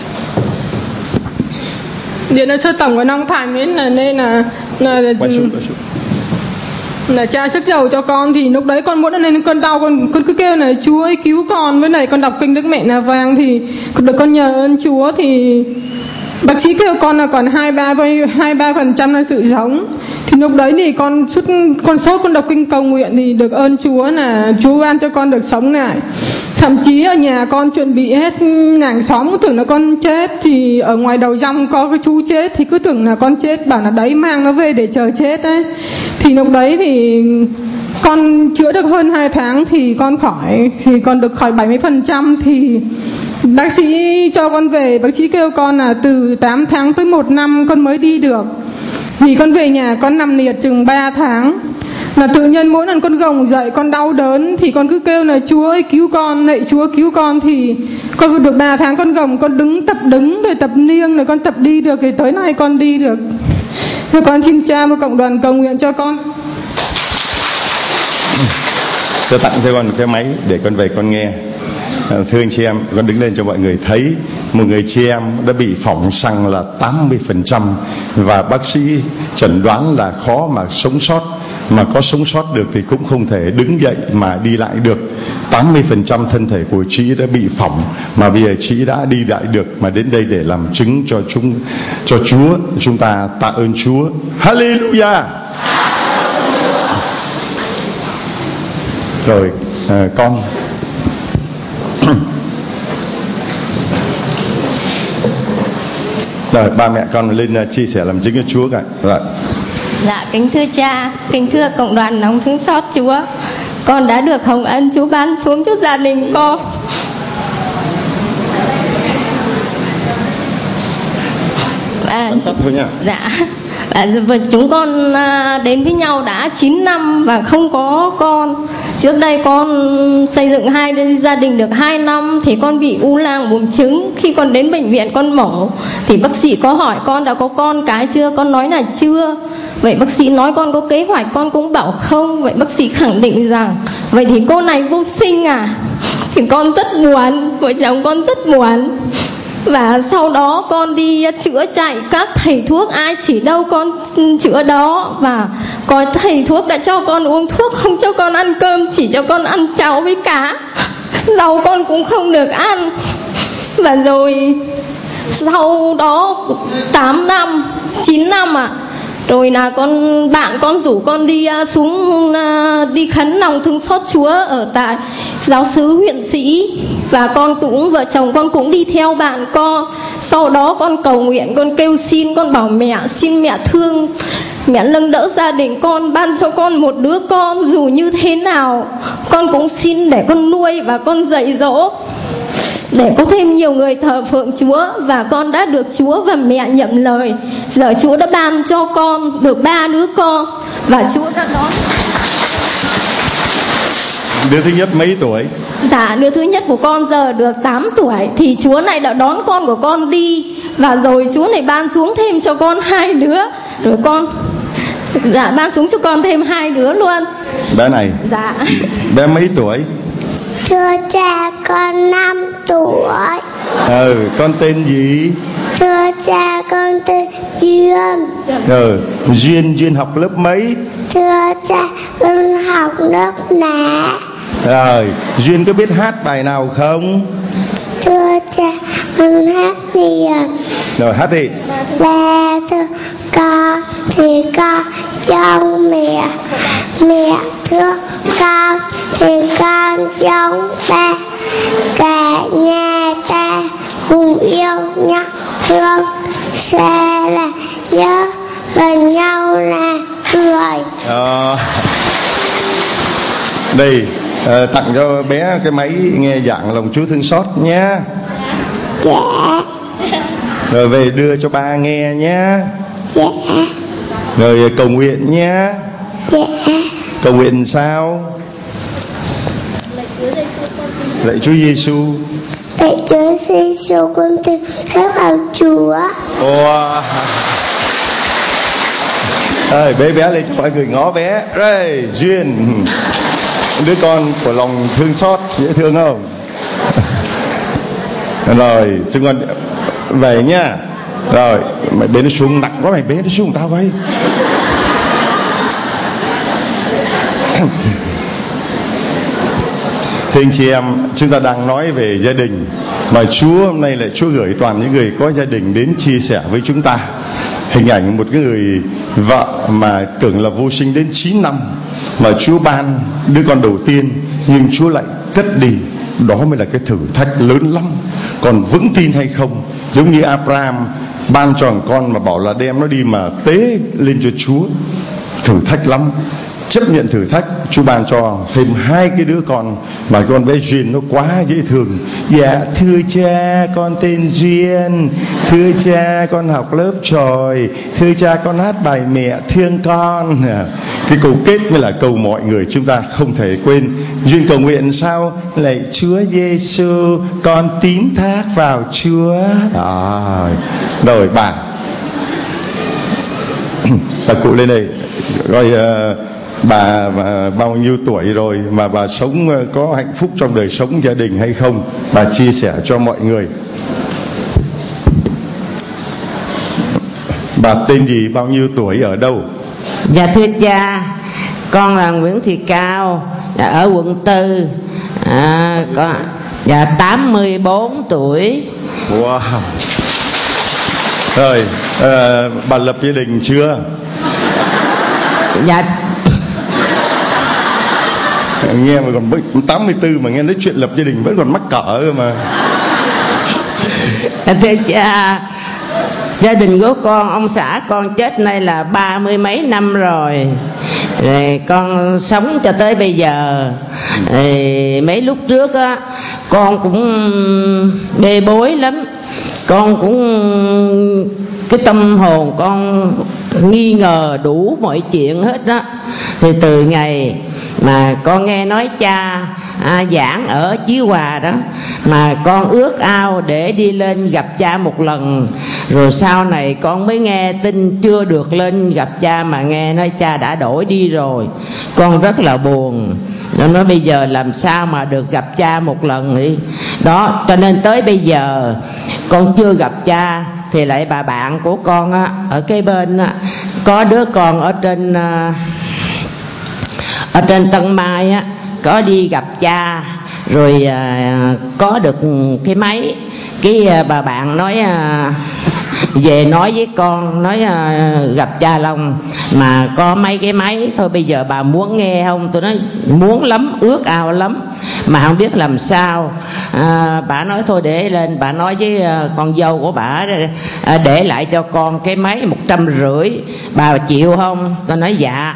điện cho sơ tổng ở Long Thành ấy, là nên là là, là là cha sức dầu cho con. Thì lúc đấy con muốn lên cơn đau, con con cứ kêu là Chúa ơi cứu con, với này con đọc kinh Đức Mẹ Nà Vàng thì được con nhờ ơn Chúa. Thì bác sĩ kêu con là còn hai ba hai ba phần trăm là sự sống. Thì lúc đấy thì con xuất con sốt con đọc kinh cầu nguyện thì được ơn Chúa là Chúa ban cho con được sống lại. Thậm chí ở nhà con chuẩn bị hết, làng xóm cứ tưởng là con chết, thì ở ngoài đầu dăm có cái chú chết thì cứ tưởng là con chết, bảo là đấy mang nó về để chờ chết đấy. Thì lúc đấy thì con chữa được hơn hai tháng thì con khỏi, thì con được khỏi bảy mươi phần trăm. Thì bác sĩ cho con về, bác sĩ kêu con là từ tám tháng tới một năm con mới đi được. Thì con về nhà con nằm liệt chừng ba tháng. Là tự nhiên mỗi lần con gồng dậy con đau đớn thì con cứ kêu là Chúa ơi cứu con, lạy Chúa cứu con. Thì con được ba tháng con gồng, con đứng tập đứng rồi tập niêng rồi con tập đi được, thì tới nay con đi được. Thì con xin cha và cộng đoàn cầu nguyện cho con. Tôi tặng cho con một cái máy để con về con nghe. Thưa anh chị em, con đứng lên cho mọi người thấy một người chị em đã bị phỏng xăng là tám mươi phần trăm, và bác sĩ chẩn đoán là khó mà sống sót, mà có sống sót được thì cũng không thể đứng dậy mà đi lại được. Tám mươi phần trăm thân thể của chị đã bị phỏng, mà bây giờ chị đã đi lại được, mà đến đây để làm chứng cho chúng cho Chúa. Chúng ta tạ ơn Chúa. Hallelujah. Rồi à, con rồi ba mẹ con lên uh, chia sẻ làm chứng cho Chúa cả. Rồi. Dạ kính thưa cha, kính thưa cộng đoàn lòng thương xót Chúa, con đã được hồng ân Chúa ban xuống cho gia đình con. À, thôi nha. Dạ. Và chúng con đến với nhau đã chín năm và không có con. Trước đây con xây dựng hai gia đình được hai năm thì con bị u nang buồng trứng. Khi con đến bệnh viện con mổ thì bác sĩ có hỏi con đã có con cái chưa, con nói là chưa. Vậy bác sĩ nói con có kế hoạch, con cũng bảo không. Vậy bác sĩ khẳng định rằng vậy thì cô này vô sinh à. Thì con rất buồn, vợ chồng con rất buồn. Và sau đó con đi chữa chạy, các thầy thuốc ai chỉ đâu con chữa đó. Và có thầy thuốc đã cho con uống thuốc, không cho con ăn cơm, chỉ cho con ăn cháo với cá. rau con cũng không được ăn. Và rồi sau đó tám năm, chín năm ạ, à, rồi là con bạn con rủ con đi uh, xuống uh, đi khấn lòng thương xót Chúa ở tại giáo xứ huyện Sĩ. Và con cũng, vợ chồng con cũng đi theo bạn con. Sau đó con cầu nguyện, con kêu xin, con bảo mẹ, xin mẹ thương, mẹ nâng đỡ gia đình con, ban cho con một đứa con, dù như thế nào con cũng xin để con nuôi và con dạy dỗ, để có thêm nhiều người thờ phượng Chúa. Và con đã được Chúa và mẹ nhậm lời. Giờ Chúa đã ban cho con được ba đứa con, và Chúa đã đón. Đứa thứ nhất mấy tuổi? Dạ, đứa thứ nhất của con giờ được tám tuổi. Thì Chúa này đã đón con của con đi, và rồi Chúa này ban xuống thêm cho con hai đứa. Rồi con dạ ban xuống cho con thêm hai đứa luôn. Bé này? Dạ. Bé mấy tuổi? Thưa cha, con năm tuổi. Ừ, con tên gì? Thưa cha, con tên Duyên. Ừ, Duyên, Duyên học lớp mấy? Thưa cha, con học lớp nè. Rồi, Duyên có biết hát bài nào không? Thưa cha, con hát liền. Rồi, hát đi. Ba thưa con thì con trong mẹ, mẹ thương con thì con trong ba. Cả nhà ta cùng yêu nhau thương, xa là nhớ, gần nhau là cười. À, đây à, tặng cho bé cái máy nghe giảng lòng Chúa thương xót nhé. Dạ. Rồi về đưa cho ba nghe nhé. Dạ. Rồi cầu nguyện nhé. Dạ. Cầu nguyện sao? Lạy Chúa Giêsu. Lạy Chúa Giêsu, con tin theo vào Chúa. Wow. Rồi bé bé lên cho mọi người ngó bé. Rồi Duyên, đứa con của lòng thương xót, dễ thương không? Rồi chúng con về nha. Rồi mày bế nó xuống, nặng quá, mày bế nó xuống tao vậy. Thưa anh chị em, chúng ta đang nói về gia đình, mà Chúa hôm nay lại Chúa gửi toàn những người có gia đình đến chia sẻ với chúng ta hình ảnh một cái người vợ mà tưởng là vô sinh đến chín năm, mà Chúa ban đứa con đầu tiên, nhưng Chúa lại cất đi. Đó mới là cái thử thách lớn lắm. Còn vững tin hay không, giống như Abraham ban cho thằng con mà bảo là đem nó đi mà tế lên cho Chúa, thử thách lắm. Chấp nhận thử thách, Chúa ban cho thêm hai cái đứa con, mà con bé Duyên nó quá dễ thương. Dạ thưa cha, con tên Duyên. Thưa cha, con học lớp tròi. Thưa cha, con hát bài mẹ thương con. Cái câu kết mới là câu mọi người chúng ta không thể quên. Duyên cầu nguyện sao? Lạy Chúa Giêsu, con tín thác vào Chúa. À, rồi bà bà cụ lên đây. Rồi uh, bà, bà bao nhiêu tuổi rồi mà bà sống có hạnh phúc trong đời sống gia đình hay không? Bà chia sẻ cho mọi người. Bà tên gì, bao nhiêu tuổi, ở đâu? Dạ thưa cha, con là Nguyễn Thị Cao, ở quận tư, à, có, dạ tám mươi bốn tuổi. Wow. Rồi à, bà lập gia đình chưa? Dạ nghe mà còn tám mươi tư mà nghe nói chuyện lập gia đình vẫn còn mắc cỡ cơ mà. Thưa cha, gia đình của con, ông xã con chết nay là ba mươi mấy năm rồi. Rồi con sống cho tới bây giờ. Rồi mấy lúc trước á, con cũng bê bối lắm. Con cũng cái tâm hồn con nghi ngờ đủ mọi chuyện hết đó. Thì từ ngày mà con nghe nói cha à, giảng ở Chí Hòa đó, mà con ước ao để đi lên gặp cha một lần. Rồi sau này con mới nghe tin chưa được lên gặp cha, mà nghe nói cha đã đổi đi rồi. Con rất là buồn. Nó nói bây giờ làm sao mà được gặp cha một lần đi. Đó, cho nên tới bây giờ con chưa gặp cha. Thì lại bà bạn của con á, ở cái bên á, có đứa con ở trên ở trên Tân Mai á, có đi gặp cha. rồi à, có được cái máy. Cái à, bà bạn nói à, về nói với con, nói à, gặp cha Long mà có mấy cái máy thôi, bây giờ bà muốn nghe không? Tôi nói muốn lắm, ước ao lắm mà không biết làm sao. à, bà nói thôi để lên, bà nói với à, con dâu của bà à, để lại cho con cái máy một trăm rưỡi, bà chịu không? Tôi nói dạ.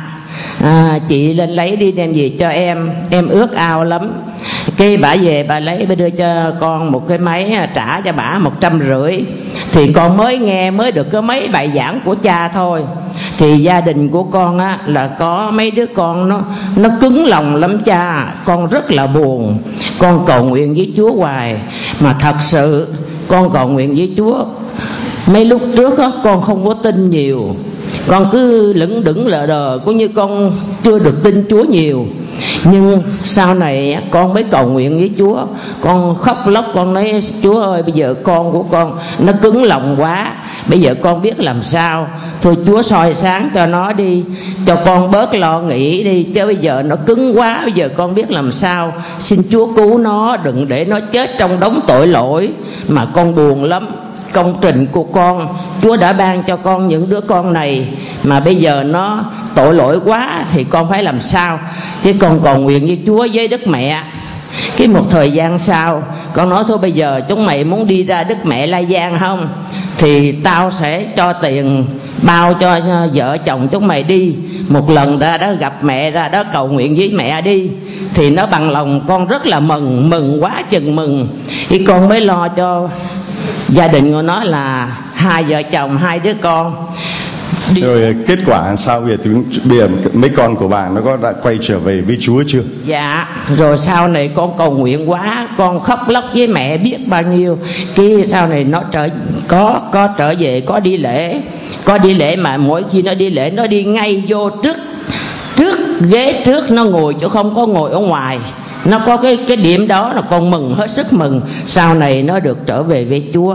À, chị lên lấy đi đem về cho em, em ước ao lắm. Cái bà về bà lấy, bà đưa cho con một cái máy, trả cho bà một trăm rưỡi. Thì con mới nghe mới được có mấy bài giảng của cha thôi. Thì gia đình của con á là có mấy đứa con nó nó cứng lòng lắm cha. Con rất là buồn. Con cầu nguyện với Chúa hoài, mà thật sự con cầu nguyện với Chúa. Mấy lúc trước á con không có tin nhiều, con cứ lững đững lờ đờ, cũng như con chưa được tin Chúa nhiều. Nhưng sau này con mới cầu nguyện với Chúa, con khóc lóc, con nói Chúa ơi, bây giờ con của con nó cứng lòng quá, bây giờ con biết làm sao. Thôi Chúa soi sáng cho nó đi, cho con bớt lo nghĩ đi, chứ bây giờ nó cứng quá, bây giờ con biết làm sao. Xin Chúa cứu nó, đừng để nó chết trong đống tội lỗi. Mà con buồn lắm. Công trình của con, Chúa đã ban cho con những đứa con này, mà bây giờ nó tội lỗi quá thì con phải làm sao? Chứ con cầu nguyện với Chúa với Đức Mẹ. Cái một thời gian sau con nói thôi bây giờ chúng mày muốn đi ra Đức Mẹ La Giang không? Thì tao sẽ cho tiền bao cho vợ chồng chúng mày đi. Một lần ra đó gặp mẹ, ra đó cầu nguyện với mẹ đi. Thì nó bằng lòng, con rất là mừng, mừng quá chừng mừng. Thì con mới lo cho gia đình của nó là hai vợ chồng, hai đứa con. Đi. Rồi kết quả sao bây giờ, bây giờ mấy con của bà nó có đã quay trở về với Chúa chưa? Dạ, rồi sau này con cầu nguyện quá, con khóc lóc với mẹ biết bao nhiêu. Cái sau này nó trở có có trở về, có đi lễ, có đi lễ mà mỗi khi nó đi lễ nó đi ngay vô trước trước ghế trước, nó ngồi chứ không có ngồi ở ngoài. Nó có cái cái điểm đó là con mừng, hết sức mừng. Sau này nó được trở về với Chúa.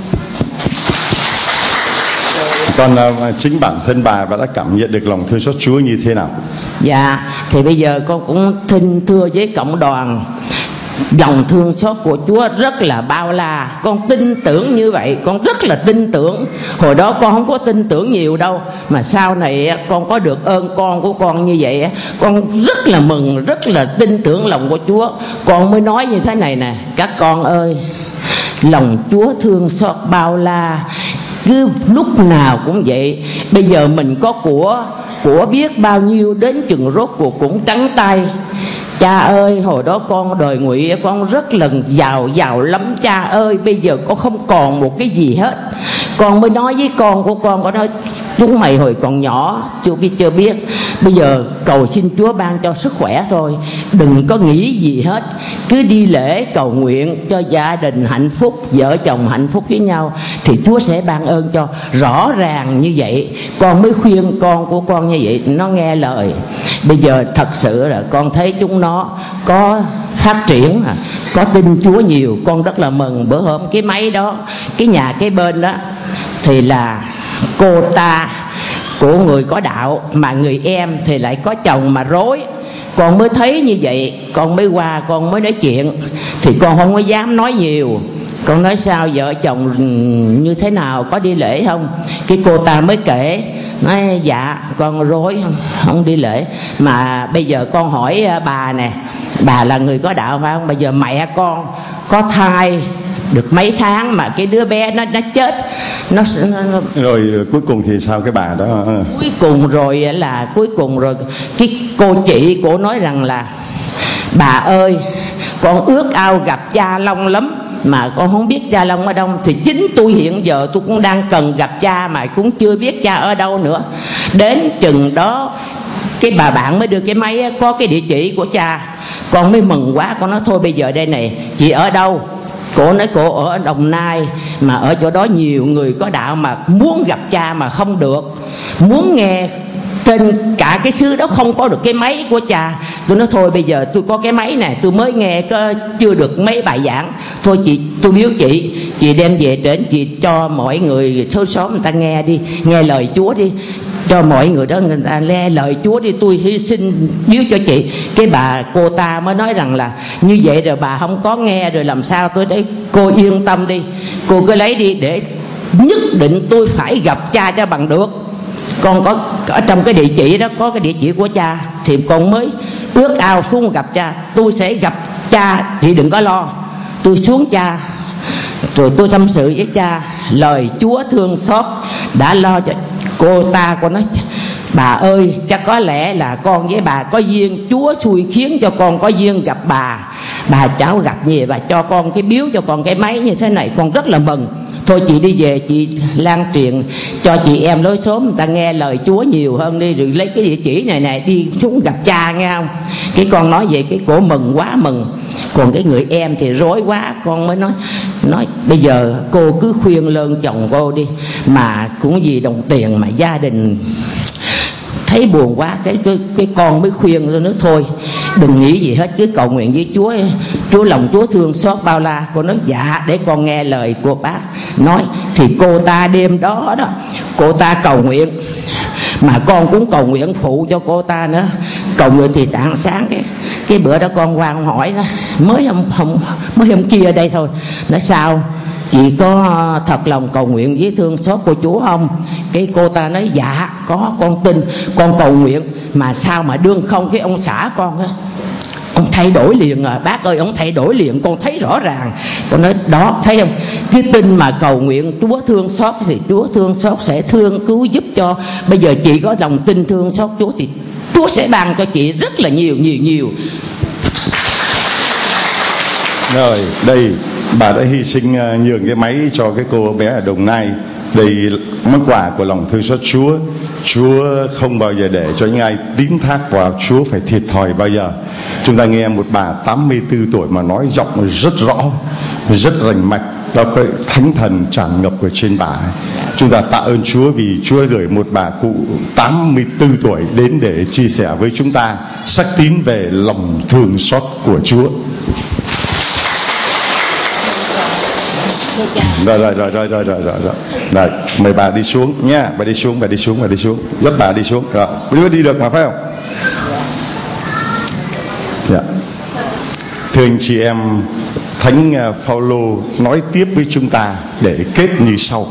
Còn uh, chính bản thân bà bà đã cảm nhận được lòng thương xót Chúa như thế nào? Dạ, thì bây giờ con cũng thinh thưa với cộng đoàn, lòng thương xót của Chúa rất là bao la. Con tin tưởng như vậy, con rất là tin tưởng. Hồi đó con không có tin tưởng nhiều đâu, mà sau này con có được ơn con của con như vậy, con rất là mừng, rất là tin tưởng lòng của Chúa. Con mới nói như thế này nè: các con ơi, lòng Chúa thương xót bao la, cứ lúc nào cũng vậy. Bây giờ mình có của của biết bao nhiêu, đến chừng rốt cuộc cũng trắng tay. Cha ơi, hồi đó con đời Ngụy con rất là giàu giàu lắm cha ơi, bây giờ con không còn một cái gì hết. Con mới nói với con của con, con nói chúng mày hồi còn nhỏ chưa biết chưa biết, bây giờ cầu xin Chúa ban cho sức khỏe thôi, đừng có nghĩ gì hết, cứ đi lễ cầu nguyện cho gia đình hạnh phúc, vợ chồng hạnh phúc với nhau thì Chúa sẽ ban ơn cho. Rõ ràng như vậy, con mới khuyên con của con như vậy, nó nghe lời. Bây giờ thật sự là con thấy chúng nó có phát triển, có tin Chúa nhiều, con rất là mừng. Bữa hôm cái máy đó, cái nhà cái bên đó thì là cô ta của người có đạo, mà người em thì lại có chồng mà rối. Con mới thấy như vậy, con mới qua con mới nói chuyện. Thì con không có dám nói nhiều. Con nói sao vợ chồng như thế nào, có đi lễ không? Cái cô ta mới kể, nói dạ con rối không, không đi lễ. Mà bây giờ con hỏi bà nè, bà là người có đạo phải không? Bây giờ mẹ con có thai được mấy tháng mà cái đứa bé nó nó chết, nó, nó rồi cuối cùng thì sao cái bà đó? Cuối cùng rồi là cuối cùng rồi cái cô chị cổ nói rằng là bà ơi, con ước ao gặp cha Long lắm mà con không biết cha Long ở đâu. Thì chính tôi hiện giờ tôi cũng đang cần gặp cha mà cũng chưa biết cha ở đâu nữa. Đến chừng đó cái bà bạn mới đưa cái máy có cái địa chỉ của cha. Con mới mừng quá, con nói thôi bây giờ đây này, chị ở đâu? Cổ nói cổ ở Đồng Nai, mà ở chỗ đó nhiều người có đạo mà muốn gặp cha mà không được, muốn nghe trên cả cái xứ đó không có được cái máy của cha. Tôi nói thôi bây giờ tôi có cái máy này, tôi mới nghe có chưa được mấy bài giảng, thôi chị tôi biếu chị chị đem về trển chị cho mọi người số xóm người ta nghe đi, nghe lời Chúa đi, cho mọi người đó người ta nghe lời Chúa đi, tôi hy sinh biếu cho chị. Cái bà cô ta mới nói rằng là như vậy rồi bà không có nghe rồi làm sao. Tôi để cô yên tâm đi, cô cứ lấy đi, để nhất định tôi phải gặp cha cho bằng được. Con có ở trong cái địa chỉ đó có cái địa chỉ của cha, thì con mới ước ao xuống gặp cha. Tôi sẽ gặp cha, chị đừng có lo. Tôi xuống cha rồi tôi tâm sự với cha, lời Chúa thương xót đã lo cho cô ta. Con nói bà ơi, chắc có lẽ là con với bà có duyên, Chúa xui khiến cho con có duyên gặp bà. Bà cháu gặp gì bà cho con cái biếu cho con cái máy như thế này, con rất là mừng. Thôi chị đi về chị lan truyền cho chị em lối xóm người ta nghe lời Chúa nhiều hơn đi, rồi lấy cái địa chỉ này này đi xuống gặp cha nghe không. Cái con nói vậy cái cổ mừng quá mừng. Còn cái người em thì rối quá, con mới nói nói bây giờ cô cứ khuyên lơn chồng cô đi, mà cũng vì đồng tiền mà gia đình thấy buồn quá. Cái cái, cái con mới khuyên tôi nói thôi đừng nghĩ gì hết, cứ cầu nguyện với Chúa, Chúa lòng Chúa thương xót bao la. Cô nói dạ để con nghe lời của bác nói. Thì cô ta đêm đó đó cô ta cầu nguyện, mà con cũng cầu nguyện phụ cho cô ta nữa. Cầu nguyện thì tảng sáng cái cái bữa đó con Quang hỏi nó mới hôm hôm mới hôm kia đây thôi, nói sao chị có thật lòng cầu nguyện với thương xót của Chúa không? Cái cô ta nói dạ có, con tin, con cầu nguyện. Mà sao mà đương không cái ông xã con á, ông thay đổi liền à bác ơi, ông thay đổi liền, con thấy rõ ràng. Con nói đó thấy không, cái tin mà cầu nguyện Chúa thương xót thì Chúa thương xót sẽ thương cứu giúp cho. Bây giờ chị có lòng tin thương xót Chúa thì Chúa sẽ ban cho chị rất là nhiều nhiều nhiều. Rồi đây bà đã hy sinh uh, nhường cái máy cho cái cô bé ở Đồng Nai. Đây món quà của lòng thương xót Chúa. Chúa không bao giờ để cho những ai tín thác vào Chúa phải thiệt thòi bao giờ. Chúng ta nghe một bà tám mươi tư tuổi mà nói giọng rất rõ, rất rành mạch, đó cái thánh thần tràn ngập ở trên bà. Chúng ta tạ ơn Chúa vì Chúa gửi một bà cụ tám mươi tư tuổi đến để chia sẻ với chúng ta sắc tín về lòng thương xót của Chúa. Rồi rồi rồi rồi rồi rồi rồi rồi mời bà đi xuống nha, bà đi xuống, bà đi xuống, bà đi xuống, dắt bà đi xuống. Rồi đi đi được mà phải không? Dạ. Thưa anh chị em, Thánh Phaolô nói tiếp với chúng ta để kết như sau: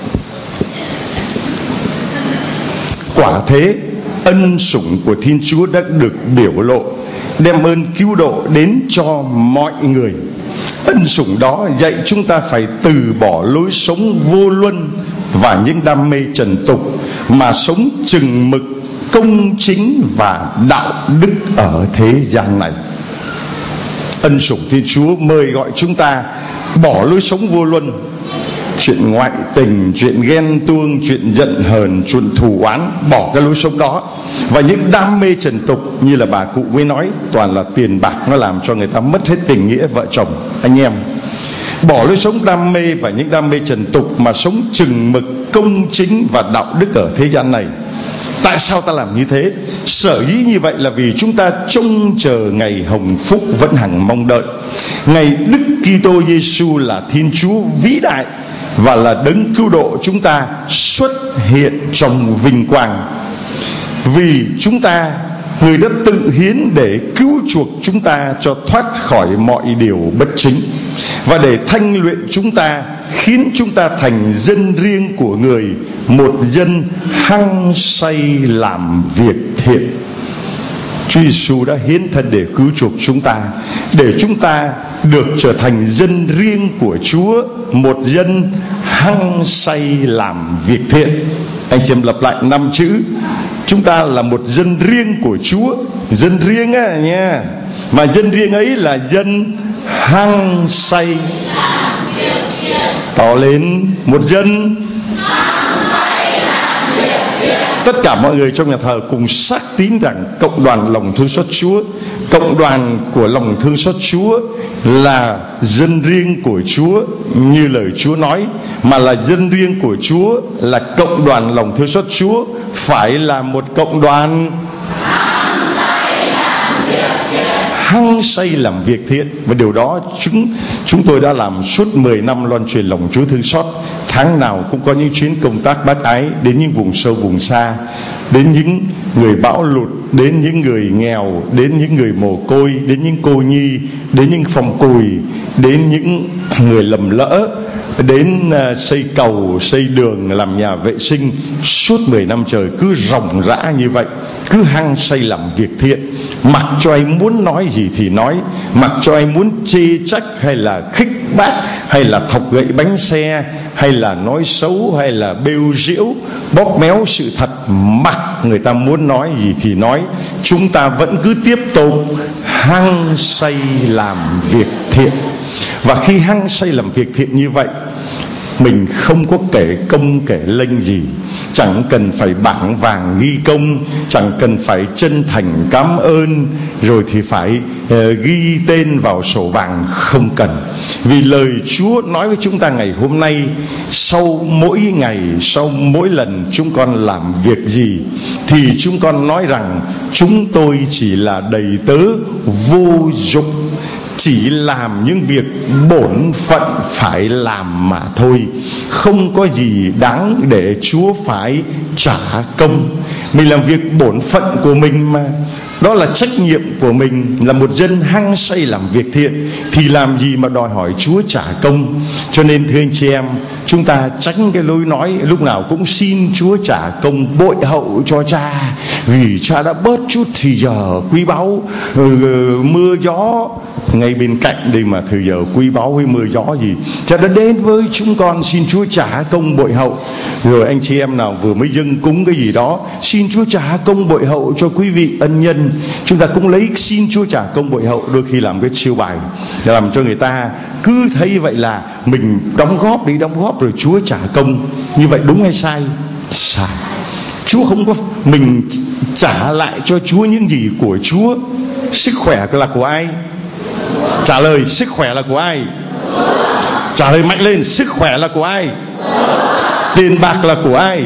quả thế ân sủng của Thiên Chúa đã được biểu lộ, đem ơn cứu độ đến cho mọi người. Ân sủng đó dạy chúng ta phải từ bỏ lối sống vô luân và những đam mê trần tục, mà sống chừng mực, công chính và đạo đức ở thế gian này. Ân sủng Thiên Chúa mời gọi chúng ta bỏ lối sống vô luân, chuyện ngoại tình, chuyện ghen tuông, chuyện giận hờn, chuyện thù oán, bỏ cái lối sống đó. Và những đam mê trần tục như là bà cụ mới nói, toàn là tiền bạc, nó làm cho người ta mất hết tình nghĩa vợ chồng anh em. Bỏ lối sống đam mê và những đam mê trần tục, mà sống chừng mực, công chính và đạo đức ở thế gian này. Tại sao ta làm như thế? Sở dĩ như vậy là vì chúng ta trông chờ ngày hồng phúc vẫn hằng mong đợi, ngày Đức Kitô Giêsu là Thiên Chúa vĩ đại và là đấng cứu độ chúng ta xuất hiện trong vinh quang. Vì chúng ta, người đã tự hiến để cứu chuộc chúng ta cho thoát khỏi mọi điều bất chính, và để thanh luyện chúng ta, khiến chúng ta thành dân riêng của người, một dân hăng say làm việc thiện. Chúa Giêsu đã hiến thân để cứu chuộc chúng ta, để chúng ta được trở thành dân riêng của Chúa, một dân hăng say làm việc thiện. Anh chị em lặp lại năm chữ: chúng ta là một dân riêng của Chúa. Dân riêng á nha, mà dân riêng ấy là dân hăng say. Tỏ lên: một dân hăng say làm việc thiện. tất cả mọi người trong nhà thờ cùng xác tín rằng cộng đoàn lòng thương xót Chúa, cộng đoàn của lòng thương xót Chúa là dân riêng của Chúa như lời Chúa nói, mà là dân riêng của Chúa, là cộng đoàn lòng thương xót Chúa phải là một cộng đoàn hăng say làm việc thiện. Và điều đó chúng chúng tôi đã làm suốt mười năm loan truyền lòng Chúa thương xót. Tháng nào cũng có những chuyến công tác bác ái đến những vùng sâu vùng xa, đến những người bão lụt, đến những người nghèo, đến những người mồ côi, đến những cô nhi, đến những phòng cùi, đến những người lầm lỡ, đến uh, xây cầu, xây đường, làm nhà vệ sinh. Suốt mười năm trời cứ ròng rã như vậy, cứ hăng say làm việc thiện. Mặc cho ai muốn nói gì thì nói, mặc cho ai muốn chê trách hay là khích bác, hay là thọc gậy bánh xe, hay là nói xấu, hay là bêu giễu, bóp méo sự thật, mặc người ta muốn nói gì thì nói, chúng ta vẫn cứ tiếp tục hăng say làm việc thiện. Và khi hăng say làm việc thiện như vậy, mình không có kể công kể lênh gì, chẳng cần phải bảng vàng ghi công, chẳng cần phải chân thành cảm ơn rồi thì phải uh, ghi tên vào sổ vàng, không cần. Vì lời Chúa nói với chúng ta ngày hôm nay, sau mỗi ngày, sau mỗi lần chúng con làm việc gì thì chúng con nói rằng chúng tôi chỉ là đầy tớ vô dụng, chỉ làm những việc bổn phận phải làm mà thôi, không có gì đáng để Chúa phải trả công. Mình làm việc bổn phận của mình mà, đó là trách nhiệm của mình, là một dân hăng say làm việc thiện, thì làm gì mà đòi hỏi Chúa trả công. Cho nên thưa anh chị em, chúng ta tránh cái lối nói lúc nào cũng xin Chúa trả công bội hậu cho cha, vì cha đã bớt chút thì giờ quý báu, ừ, mưa gió ngay bên cạnh đây mà thời giờ quý báu với mưa gió gì, cha đã đến với chúng con, xin Chúa trả công bội hậu. Rồi anh chị em nào vừa mới dâng cúng cái gì đó, xin Chúa trả công bội hậu cho quý vị ân nhân. Chúng ta cũng lấy xin Chúa trả công bội hậu, đôi khi làm cái chiêu bài để làm cho người ta cứ thấy vậy là mình đóng góp đi đóng góp rồi Chúa trả công. Như vậy đúng hay sai? Sai. Chúa không có, mình trả lại cho Chúa những gì của Chúa. Sức khỏe là của ai? Trả lời, sức khỏe là của ai? Trả lời mạnh lên, sức khỏe là của ai? Tiền bạc là của ai?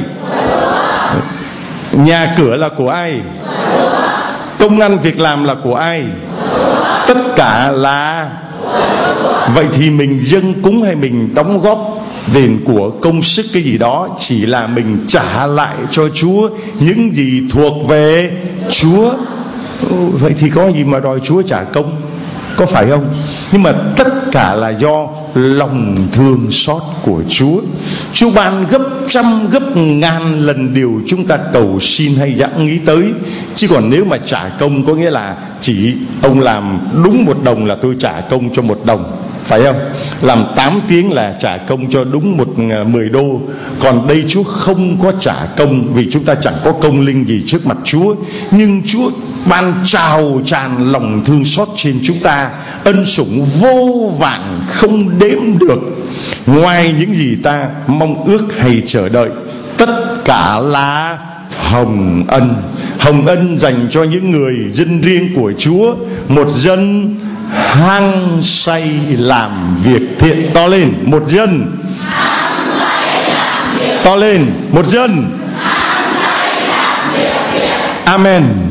Nhà cửa là của ai? Công ăn việc làm là của ai? Tất cả là. Vậy thì mình dâng cúng hay mình đóng góp tiền của công sức cái gì đó, chỉ là mình trả lại cho Chúa những gì thuộc về Chúa. Vậy thì có gì mà đòi Chúa trả công, có phải không? Nhưng mà tất cả là do lòng thương xót của Chúa. Chúa ban gấp trăm gấp ngàn lần điều chúng ta cầu xin hay dãng nghĩ tới. Chứ còn nếu mà trả công có nghĩa là chỉ ông làm đúng một đồng là tôi trả công cho một đồng, phải không? Làm tám tiếng là trả công cho đúng một mười đô. Còn đây Chúa không có trả công, vì chúng ta chẳng có công linh gì trước mặt Chúa. Nhưng Chúa ban trào tràn lòng thương xót trên chúng ta, ân sủng vô vàn không đếm được, ngoài những gì ta mong ước hay chờ đợi. Tất cả là hồng ân. Hồng ân dành cho những người dân riêng của Chúa, một dân hăng say làm việc thiện. To lên, một dân hăng say làm việc. To lên, một dân hăng say làm việc thiện. Amen.